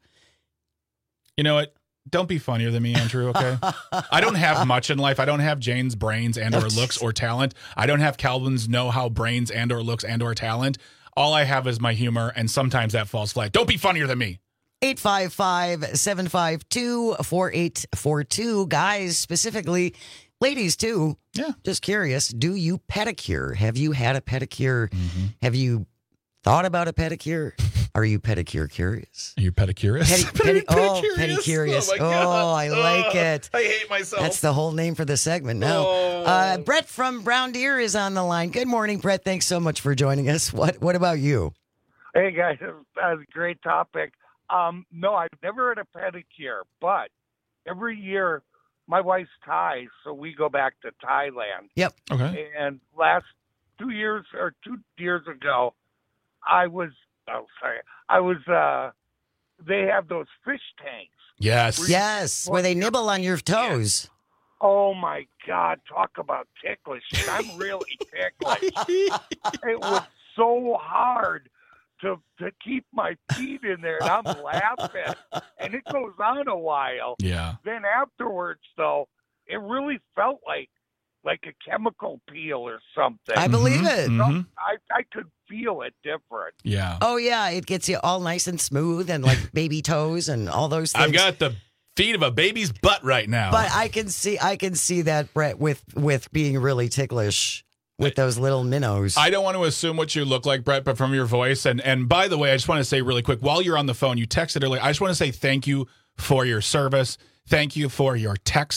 you know what? Don't be funnier than me, Andrew, okay? I don't have much in life. I don't have Jane's brains and or looks or talent. I don't have Calvin's know-how brains and or looks and or talent. All I have is my humor, and sometimes that falls flat. Don't be funnier than me. eight five five, seven five two, four eight four two. Guys, specifically, ladies too. Yeah. Just curious, do you pedicure? Have you had a pedicure? Mm-hmm. Have you thought about a pedicure? Are you pedicure curious? Are you pedicurious? Pedi- pedi- oh, Pedicurious? pedicurious. Oh, my God. Oh, I like Oh, it. I hate myself. That's the whole name for the segment now. Oh. Uh, Brett from Brown Deer is on the line. Good morning, Brett. Thanks so much for joining us. What What about you? Hey, guys. That's a great topic. Um, no, I've never had a pedicure, but every year my wife's Thai, so we go back to Thailand. Yep. Okay. And last two years or two years ago, I was, oh, sorry, I was, uh, they have those fish tanks. Yes. Yes, where they nibble on your toes. Oh, my God. Talk about ticklish. I'm really ticklish. It was so hard to to keep my feet in there, and I'm laughing. And it goes on a while. Yeah. Then afterwards, though, it really felt like like a chemical peel or something. I believe it. So I, I could feel it different. Yeah. Oh, yeah. It gets you all nice and smooth and like baby toes and all those things. I've got the feet of a baby's butt right now. But I can see I can see that, Brett, with, with being really ticklish with those little minnows. I don't want to assume what you look like, Brett, but from your voice. And and by the way, I just want to say really quick, while you're on the phone, you texted earlier. I just want to say thank you for your service. Thank you for your text.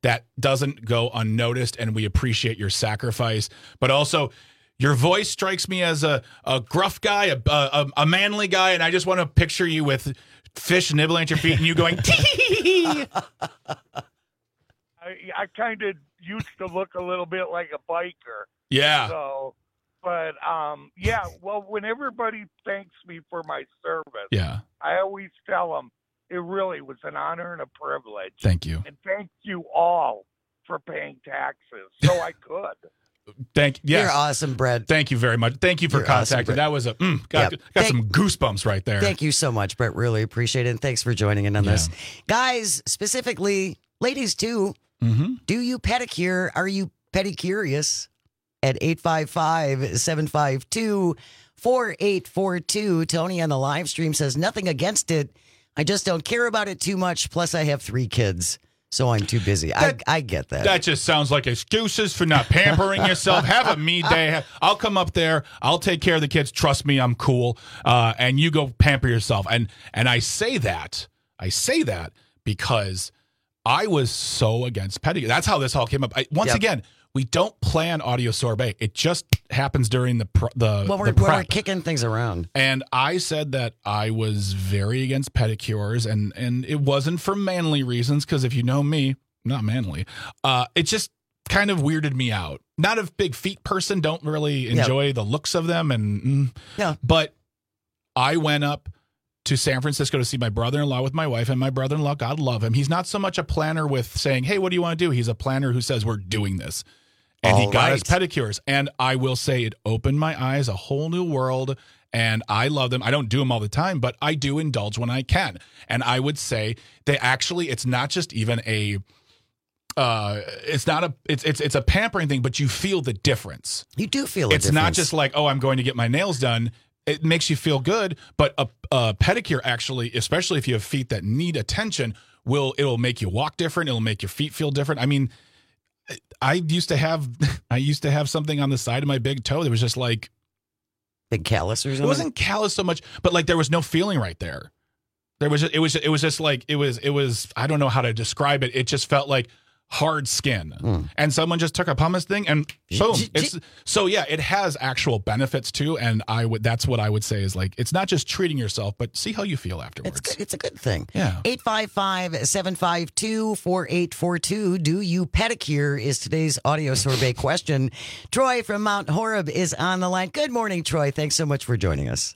that doesn't go unnoticed, and we appreciate your sacrifice. But also, your voice strikes me as a, a gruff guy, a, a, a manly guy, and I just want to picture you with fish nibbling at your feet and you going, tee. I, I kind of used to look a little bit like a biker. Yeah. So, but um, yeah. Well, when everybody thanks me for my service, yeah, I always tell them it really was an honor and a privilege. Thank you, and thank you all for paying taxes so I could. Thank yes. You're awesome, Brett. Thank you very much. Thank you for You're contacting. awesome, that was a mm, got, Yep. got Thank- some goosebumps right there. Thank you so much, Brett. Really appreciate it. And thanks for joining in on this. Guys, specifically, ladies too, mm-hmm. do you pedicure? Are you pedicurious? At eight five five, seven five two, four eight four two. Tony on the live stream says, nothing against it. I just don't care about it too much. Plus, I have three kids, so I'm too busy. That, I, I get that. That just sounds like excuses for not pampering yourself. Have a me day. I'll come up there. I'll take care of the kids. Trust me, I'm cool. Uh, and you go pamper yourself. And and I say that. I say that because I was so against pedicure. That's how this all came up. I, once Yep. again, we don't plan audio sorbet. It just happens during the pr- the, well, we're, the well, prep. we're kicking things around. And I said that I was very against pedicures, and and it wasn't for manly reasons, because if you know me, not manly. Uh, it just kind of weirded me out. Not a big feet person, don't really enjoy Yeah. the looks of them, and mm, yeah. But I went up to San Francisco to see my brother-in-law with my wife, and my brother-in-law, God love him, he's not so much a planner with saying, hey, what do you want to do? He's a planner who says, we're doing this. And All he got right. his pedicures. And I will say it opened my eyes, a whole new world. And I love them. I don't do them all the time, but I do indulge when I can. And I would say they actually, it's not just even a, uh, it's not a, it's it's it's a pampering thing, but you feel the difference. You do feel a It's not difference. just like, oh, I'm going to get my nails done. It makes you feel good, but a, a pedicure actually, especially if you have feet that need attention, will it'll make you walk different. It'll make your feet feel different. I mean, I used to have I used to have something on the side of my big toe that was just like big callus or something. It wasn't callus so much, but like there was no feeling right there. There was it was it was just like it was it was I don't know how to describe it. It just felt like hard skin. Mm. And someone just took a pumice thing and boom. It's so yeah, it has actual benefits too. And I would that's what I would say is like it's not just treating yourself, but see how you feel afterwards. It's good. It's a good thing. Yeah. eight five five, seven five two, four eight four two. Do you pedicure is today's audio sorbet question. Troy from Mount Horeb is on the line. Good morning, Troy. Thanks so much for joining us.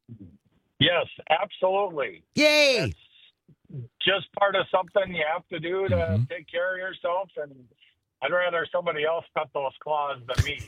Yes, absolutely. Yay! It's just part of something you have to do to Mm-hmm. take care of yourself, and I'd rather somebody else cut those claws than me.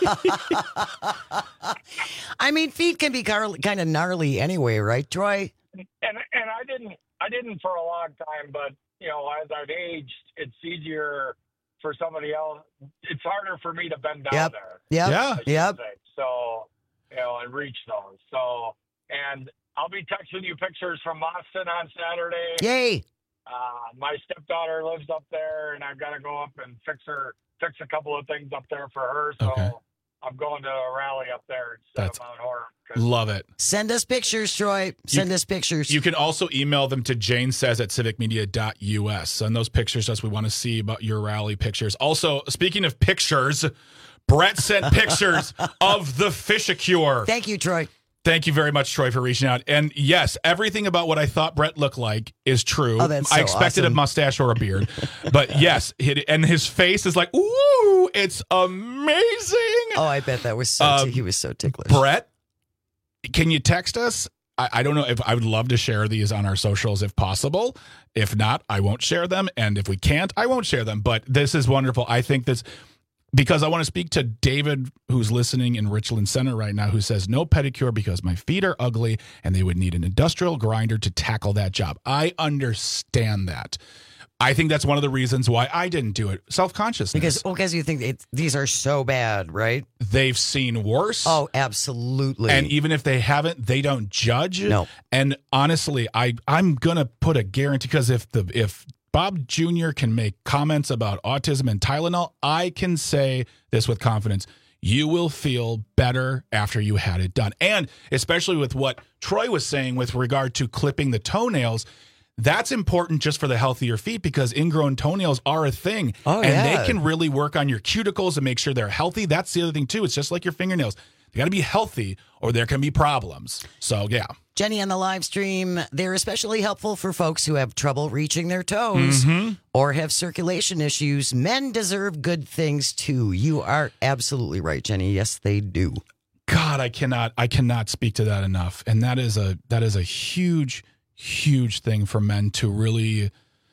So. I mean, feet can be kind of gnarly anyway, right, Troy? and and I didn't I didn't for a long time, but you know, as I've aged, it's easier for somebody else. It's harder for me to bend down Yep. there. Yep. I should Yep. say. So you know, and reach those. So and I'll be texting you pictures from Boston on Saturday. Yay! Uh, my stepdaughter lives up there, and I've got to go up and fix her, fix a couple of things up there for her. So Okay. I'm going to a rally up there instead That's- of Mount Horeb. Love it. Send us pictures, Troy. Send us pictures. You can also email them to Jane says at civic media dot U S. Send those pictures to us. We want to see about your rally pictures. Also, speaking of pictures, Brett sent pictures of the Fishicure. Thank you, Troy. Thank you very much, Troy, for reaching out. And yes, everything about what I thought Brett looked like is true. Oh, that's I so expected awesome. a mustache or a beard. But yes, it, and his face is like, ooh, it's amazing. Oh, I bet that was so. Um, he was so ticklish. Brett, can you text us? I, I don't know if I would love to share these on our socials if possible. If not, I won't share them. And if we can't, I won't share them. But this is wonderful. I think this, because I want to speak to David, who's listening in Richland Center right now, who says, no pedicure because my feet are ugly and they would need an industrial grinder to tackle that job. I understand that. I think that's one of the reasons why I didn't do it. Self-consciousness. Because, well, because you think it, these are so bad, right? They've seen worse. Oh, absolutely. And even if they haven't, they don't judge. No. And honestly, I, I'm going to put a guarantee, because if the if Bob Junior can make comments about autism and Tylenol, I can say this with confidence. You will feel better after you had it done. And especially with what Troy was saying with regard to clipping the toenails, That's important just for the health of your feet because ingrown toenails are a thing. Oh, and yeah. they can really work on your cuticles and make sure they're healthy. That's the other thing, too. It's just like your fingernails. They got to be healthy or there can be problems. So, yeah. Jenny on the live stream, they're especially helpful for folks who have trouble reaching their toes Mhm. or have circulation issues. Men deserve good things too. You are absolutely right, Jenny. Yes, they do. God, I cannot I cannot speak to that enough. And that is a that is a huge, huge thing for men to really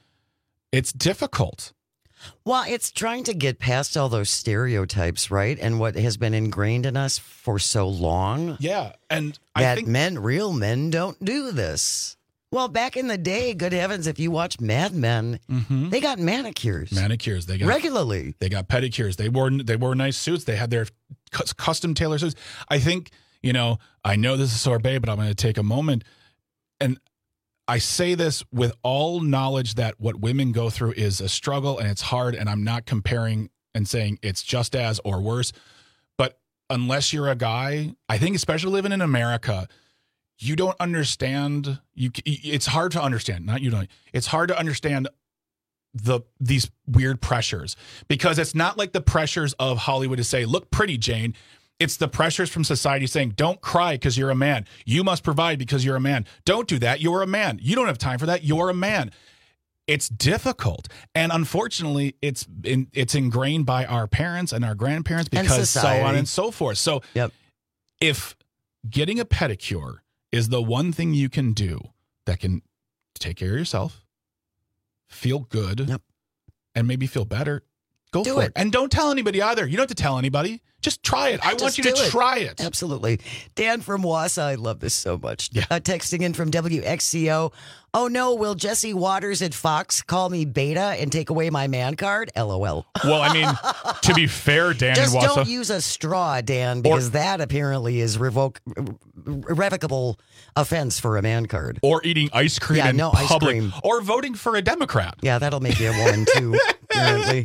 it's difficult. Well, it's trying to get past all those stereotypes, right? And what has been ingrained in us for so long. Yeah. And that I think men, real men, don't do this. Well, back in the day, good heavens, if you watch Mad Men, they got manicures. Manicures. They got regularly. They got pedicures. They wore they wore nice suits. They had their cu- custom tailored suits. I think, you know, I know this is sorbet, but I'm going to take a moment. And I say this with all knowledge that what women go through is a struggle and it's hard. And I'm not comparing and saying it's just as or worse. But unless you're a guy, I think especially living in America, you don't understand. You, it's hard to understand. Not you don't. It's hard to understand the these weird pressures because it's not like the pressures of Hollywood to say, "Look pretty, Jane." It's the pressures from society saying, "Don't cry because you're a man. You must provide because you're a man. Don't do that. You're a man. You don't have time for that. You're a man." It's difficult, and unfortunately, it's in, it's ingrained by our parents and our grandparents because so on and so forth. So, yep. if getting a pedicure is the one thing you can do that can take care of yourself, feel good, yep. and maybe feel better, go Do for it. it. And don't tell anybody either. You don't have to tell anybody. Just try it. I want Just you to do it. try it. Absolutely. Dan from Wausau, I love this so much. Yeah. Uh, texting in from W X C O. Oh no, will Jesse Waters at Fox call me beta and take away my man card? L O L. Well, I mean, to be fair, Dan Just and Wausau. don't use a straw, Dan, because that apparently is revoke irrevocable offense for a man card. Or eating ice cream Yeah, in no ice public. cream. Or voting for a Democrat. Yeah, that'll make you a woman too, apparently.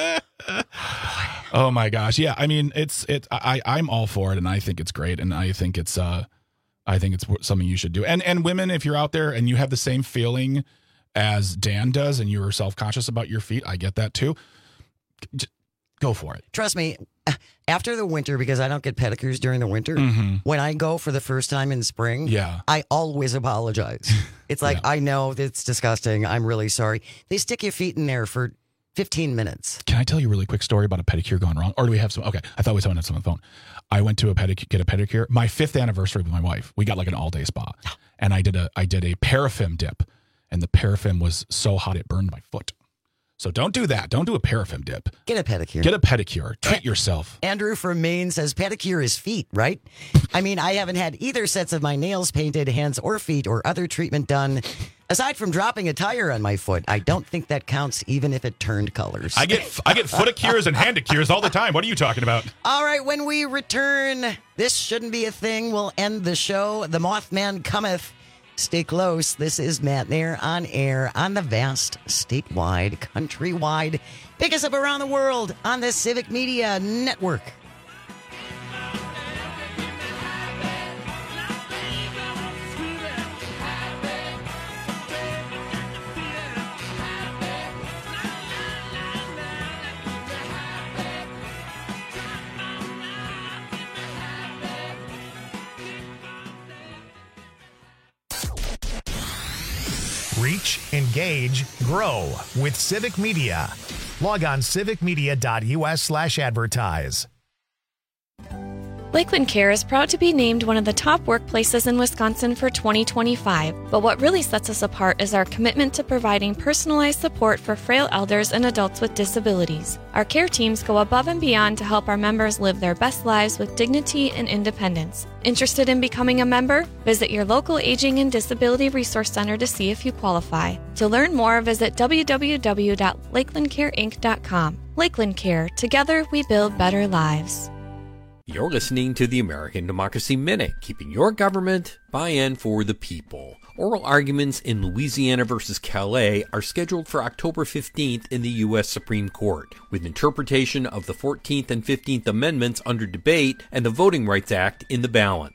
Oh my gosh. Yeah. I mean, it's, it, I, I'm all for it and I think it's great. And I think it's, uh, I think it's something you should do. And, and women, if you're out there and you have the same feeling as Dan does and you're self-conscious about your feet, I get that too. Just go for it. Trust me, after the winter, because I don't get pedicures during the winter, Mhm. when I go for the first time in spring, Yeah. I always apologize. It's like, I know it's disgusting. I'm really sorry. They stick your feet in there for fifteen minutes. Can I tell you a really quick story about a pedicure gone wrong? Or do we have some? Okay. I thought we someone had some on the phone. I went to a pedicure, get a pedicure. My fifth anniversary with my wife, we got like an all day spa and I did a, I did a paraffin dip and the paraffin was so hot it burned my foot. So don't do that. Don't do a paraffin dip. Get a pedicure. Get a pedicure. Treat yourself. Andrew from Maine says pedicure is feet, right? I mean, I haven't had either sets of my nails painted, hands or feet, or other treatment done. Aside from dropping a tire on my foot, I don't think that counts even if it turned colors. I get I get footicures and handicures all the time. What are you talking about? All right, when we return, this shouldn't be a thing. We'll end the show. The Mothman cometh. Stay close. This is Matt Nair on air on the vast, statewide, countrywide, pick us up around the world on the Civic Media Network. Reach, engage, grow with Civic Media. Log on civicmedia.us slash advertise. Lakeland Care is proud to be named one of the top workplaces in Wisconsin for twenty twenty-five, but what really sets us apart is our commitment to providing personalized support for frail elders and adults with disabilities. Our care teams go above and beyond to help our members live their best lives with dignity and independence. Interested in becoming a member? Visit your local Aging and Disability Resource Center to see if you qualify. To learn more, visit w w w dot lakeland care inc dot com. Lakeland Care. Together we build better lives. You're listening to the American Democracy Minute, keeping your government by and for the people. Oral arguments in Louisiana versus Calais are scheduled for October fifteenth in the U S Supreme Court, with interpretation of the fourteenth and fifteenth Amendments under debate and the Voting Rights Act in the balance.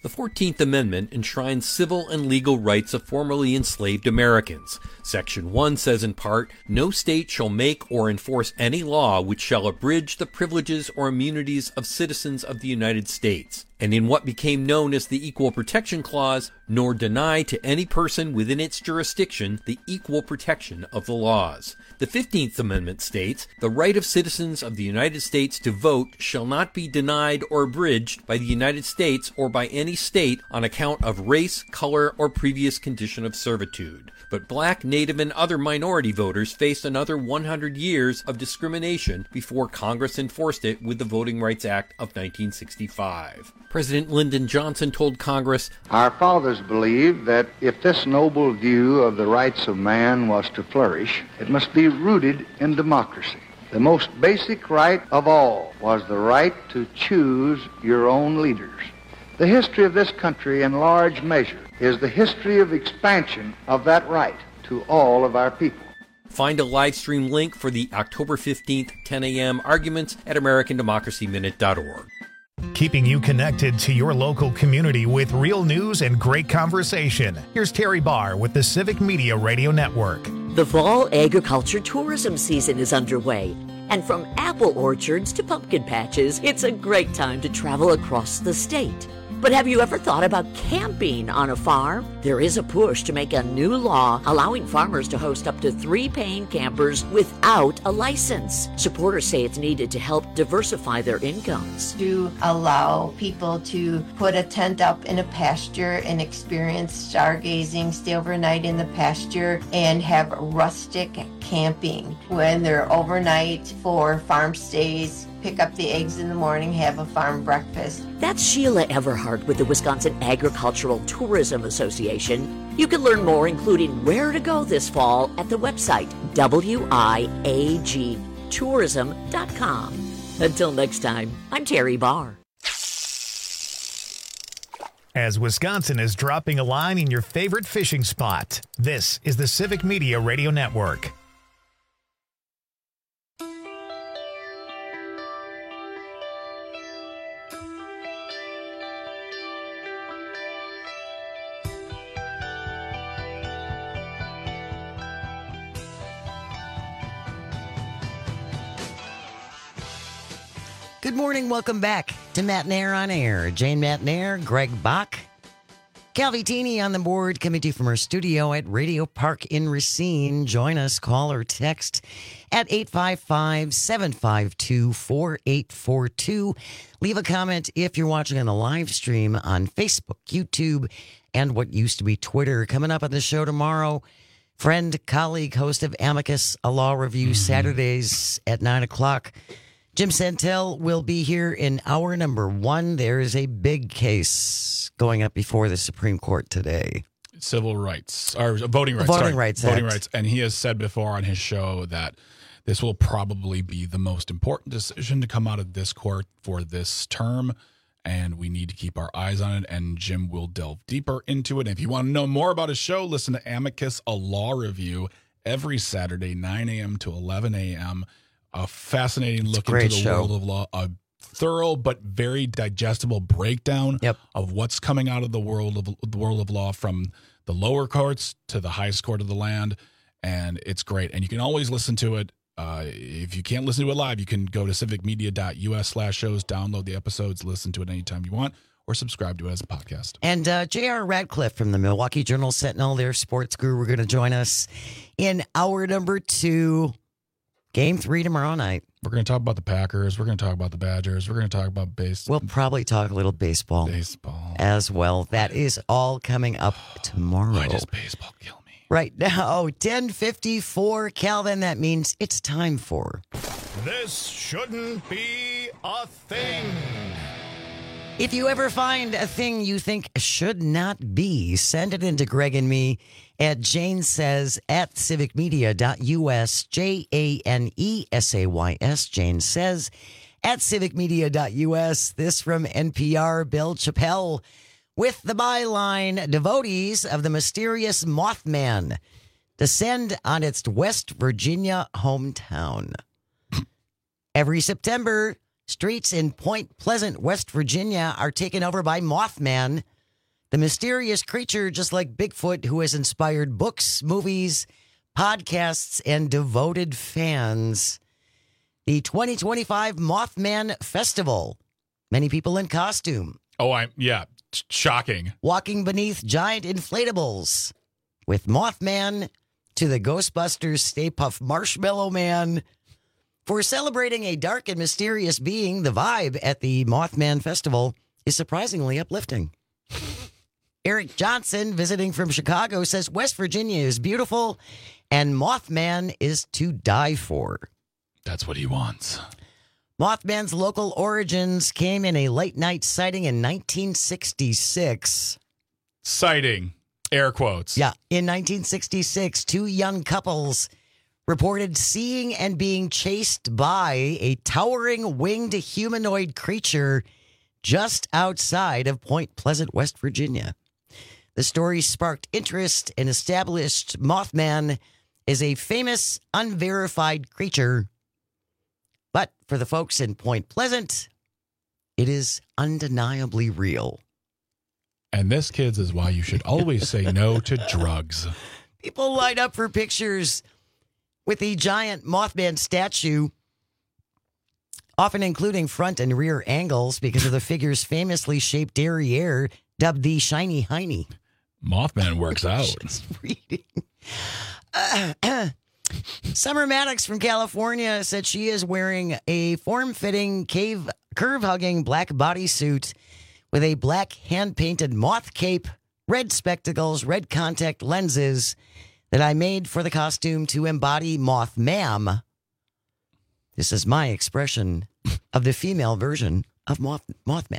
The fourteenth Amendment enshrines civil and legal rights of formerly enslaved Americans. Section one says in part, no state shall make or enforce any law which shall abridge the privileges or immunities of citizens of the United States, and in what became known as the Equal Protection Clause, nor deny to any person within its jurisdiction the equal protection of the laws. The fifteenth Amendment states, the right of citizens of the United States to vote shall not be denied or abridged by the United States or by any state on account of race, color, or previous condition of servitude. But black, native, and other minority voters faced another one hundred years of discrimination before Congress enforced it with the Voting Rights Act of nineteen sixty-five. President Lyndon Johnson told Congress, our fathers believed that if this noble view of the rights of man was to flourish, it must be rooted in democracy. The most basic right of all was the right to choose your own leaders. The history of this country, in large measure, is the history of expansion of that right to all of our people. Find a live stream link for the October fifteenth, ten a.m. arguments at American Democracy Minute dot org. Keeping you connected to your local community with real news and great conversation. Here's Terry Barr with the Civic Media Radio Network. The fall agriculture tourism season is underway. And from apple orchards to pumpkin patches, it's a great time to travel across the state. But have you ever thought about camping on a farm? There is a push to make a new law allowing farmers to host up to three paying campers without a license. Supporters say it's needed to help diversify their incomes. To allow people to put a tent up in a pasture and experience stargazing, stay overnight in the pasture, and have rustic camping when they're overnight for farm stays. Pick up the eggs in the morning, have a farm breakfast. That's Sheila Everhart with the Wisconsin Agricultural Tourism Association. You can learn more, including where to go this fall, at the website W I A G tourism dot com. Until next time, I'm Terry Barr. As Wisconsin is dropping a line in your favorite fishing spot, this is the Civic Media Radio Network. Good morning. Welcome back to Matt Nair on Air. Jane Matt Nair, Greg Bach, Calvi Teeny on the board, coming to you from our studio at Radio Park in Racine. Join us, call or text at eight five five, seven five two, four eight four two. Leave a comment if you're watching on the live stream on Facebook, YouTube, and what used to be Twitter. Coming up on the show tomorrow, friend, colleague, host of Amicus, a law review, Saturdays at nine o'clock. Jim Santel will be here in hour number one. There is a big case going up before the Supreme Court today. Civil rights, or voting rights. Voting sorry, rights Voting Act. rights. And he has said before on his show that this will probably be the most important decision to come out of this court for this term. And we need to keep our eyes on it. And Jim will delve deeper into it. And if you want to know more about his show, listen to Amicus, a law review, every Saturday, nine a.m. to eleven a.m., a fascinating look into the show. world of law, a thorough but very digestible breakdown yep. of what's coming out of the world of the world of law, from the lower courts to the highest court of the land, and it's great. And you can always listen to it. Uh, if you can't listen to it live, you can go to civicmedia.us slash shows, download the episodes, listen to it anytime you want, or subscribe to it as a podcast. And uh, J R. Radcliffe from the Milwaukee Journal Sentinel, their sports guru, are going to join us in hour number two. Game three tomorrow night. We're going to talk about the Packers. We're going to talk about the Badgers. We're going to talk about base. We'll probably talk a little baseball, baseball as well. That is all coming up tomorrow. Why does baseball kill me? Right now, ten fifty-four, Calvin. That means it's time for... This shouldn't be a thing. If you ever find a thing you think should not be, send it into Greg and me at Jane Says at civicmedia.us, J A N E S A Y S, Jane Says at civicmedia.us. This from N P R, Bill Chappelle with the byline, devotees of the mysterious Mothman descend on its West Virginia hometown. Every September, streets in Point Pleasant, West Virginia are taken over by Mothman The mysterious creature, just like Bigfoot, who has inspired books, movies, podcasts, and devoted fans. The twenty twenty-five Mothman Festival. Many people in costume. Oh, I'm, yeah, shocking. Walking beneath giant inflatables. With Mothman to the Ghostbusters Stay Puft Marshmallow Man. For celebrating a dark and mysterious being, the vibe at the Mothman Festival is surprisingly uplifting. Eric Johnson, visiting from Chicago, says West Virginia is beautiful and Mothman is to die for. That's what he wants. Mothman's local origins came in a late night sighting in nineteen sixty-six. Sighting. Air quotes. Yeah. In nineteen sixty-six, two young couples reported seeing and being chased by a towering winged humanoid creature just outside of Point Pleasant, West Virginia. The story sparked interest and established Mothman as a famous, unverified creature. But for the folks in Point Pleasant, it is undeniably real. And this, kids, is why you should always say no to drugs. People line up for pictures with the giant Mothman statue, often including front and rear angles because of the figure's famously shaped derriere, dubbed the Shiny Hiney. Mothman works out. Just reading. Uh, Summer Maddox from California said she is wearing a form-fitting, cave, curve-hugging black bodysuit with a black hand-painted moth cape, red spectacles, red contact lenses that I made for the costume to embody Mothman. This is my expression of the female version of Moth, Mothman.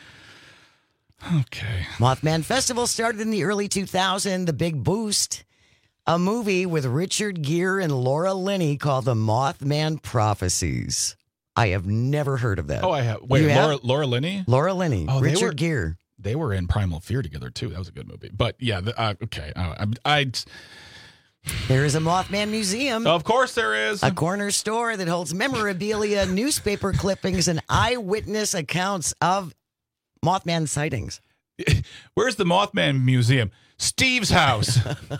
Okay. Mothman Festival started in the early two thousands. The Big Boost, a movie with Richard Gere and Laura Linney called The Mothman Prophecies. I have never heard of that. Oh, I have. Wait, You Laura, have? Laura Linney? Laura Linney. Oh, they Richard were- Gere. They were in Primal Fear together, too. That was a good movie. But, yeah, the, uh, okay. Uh, I, I, There is a Mothman museum. Of course there is. A corner store that holds memorabilia, newspaper clippings, and eyewitness accounts of Mothman sightings. Where's the Mothman Museum? Steve's house.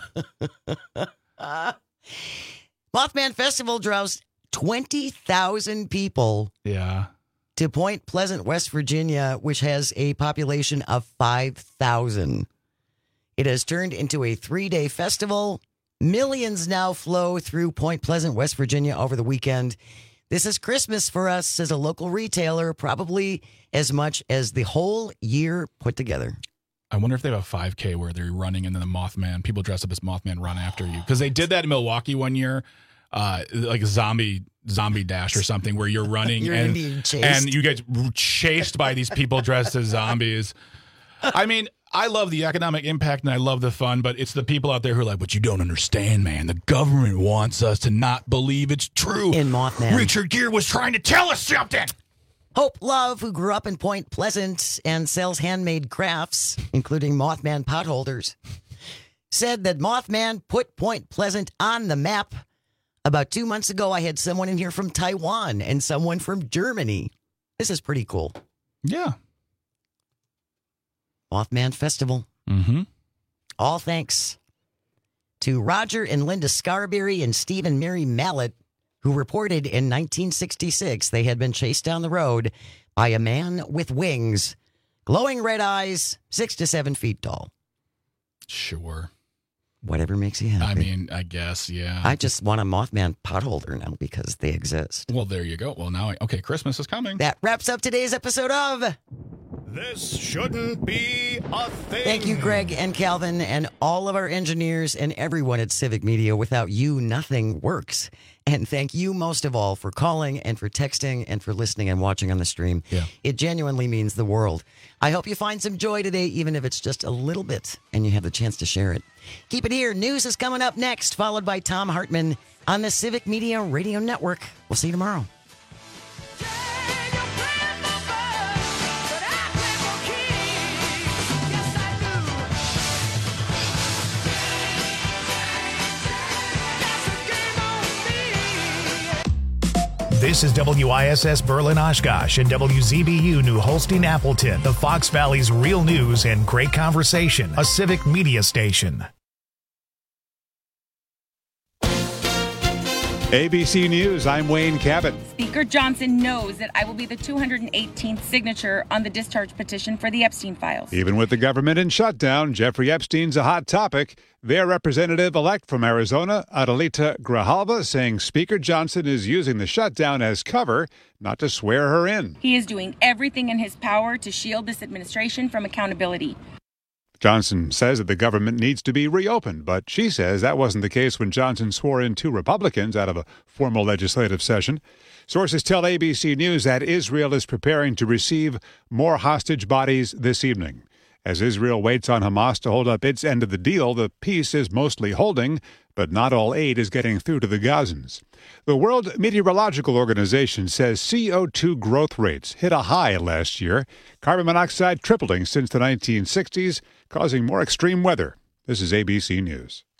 uh, Mothman Festival draws twenty thousand people. Yeah. To Point Pleasant, West Virginia, which has a population of five thousand. It has turned into a three-day festival. Millions now flow through Point Pleasant, West Virginia over the weekend. This is Christmas for us, says a local retailer, probably as much as the whole year put together. I wonder if they have a five K where they're running and then the Mothman, people dress up as Mothman run after you. Because they did that in Milwaukee one year, uh, like a zombie zombie dash or something where you're running You're and, being chased. and you get chased by these people dressed as zombies. I mean, I love the economic impact and I love the fun, but it's the people out there who are like, but you don't understand, man. The government wants us to not believe it's true. In Mothman. Richard Gere was trying to tell us something. Hope Love, who grew up in Point Pleasant and sells handmade crafts, including Mothman potholders, said that Mothman put Point Pleasant on the map. About two months ago, I had someone in here from Taiwan and someone from Germany. This is pretty cool. Yeah. Mothman Festival. Mm-hmm. All thanks to Roger and Linda Scarberry and Steve and Mary Mallet, who reported in nineteen sixty-six they had been chased down the road by a man with wings, glowing red eyes, six to seven feet tall. Sure. Whatever makes you happy. I mean, I guess, yeah. I just want a Mothman potholder now because they exist. Well, there you go. Well, now, I, okay, Christmas is coming. That wraps up today's episode of This Shouldn't Be a Thing. Thank you, Greg and Calvin, and all of our engineers and everyone at Civic Media. Without you, nothing works. And thank you most of all for calling and for texting and for listening and watching on the stream. Yeah. It genuinely means the world. I hope you find some joy today, even if it's just a little bit, and you have the chance to share it. Keep it here. News is coming up next, followed by Tom Hartman on the Civic Media Radio Network. We'll see you tomorrow. This is W I S S Berlin Oshkosh and W Z B U New Holstein Appleton, the Fox Valley's real news and great conversation, a civic media station. A B C News, I'm Wayne Cabot. Speaker Johnson knows that I will be the two hundred eighteenth signature on the discharge petition for the Epstein files. Even with the government in shutdown, Jeffrey Epstein's a hot topic. Their representative-elect from Arizona, Adelita Grijalva, saying Speaker Johnson is using the shutdown as cover, not to swear her in. He is doing everything in his power to shield this administration from accountability. Johnson says that the government needs to be reopened, but she says that wasn't the case when Johnson swore in two Republicans out of a formal legislative session. Sources tell A B C News that Israel is preparing to receive more hostage bodies this evening. As Israel waits on Hamas to hold up its end of the deal, the peace is mostly holding, but not all aid is getting through to the Gazans. The World Meteorological Organization says C O two growth rates hit a high last year, carbon monoxide tripling since the nineteen sixties, causing more extreme weather. This is A B C News.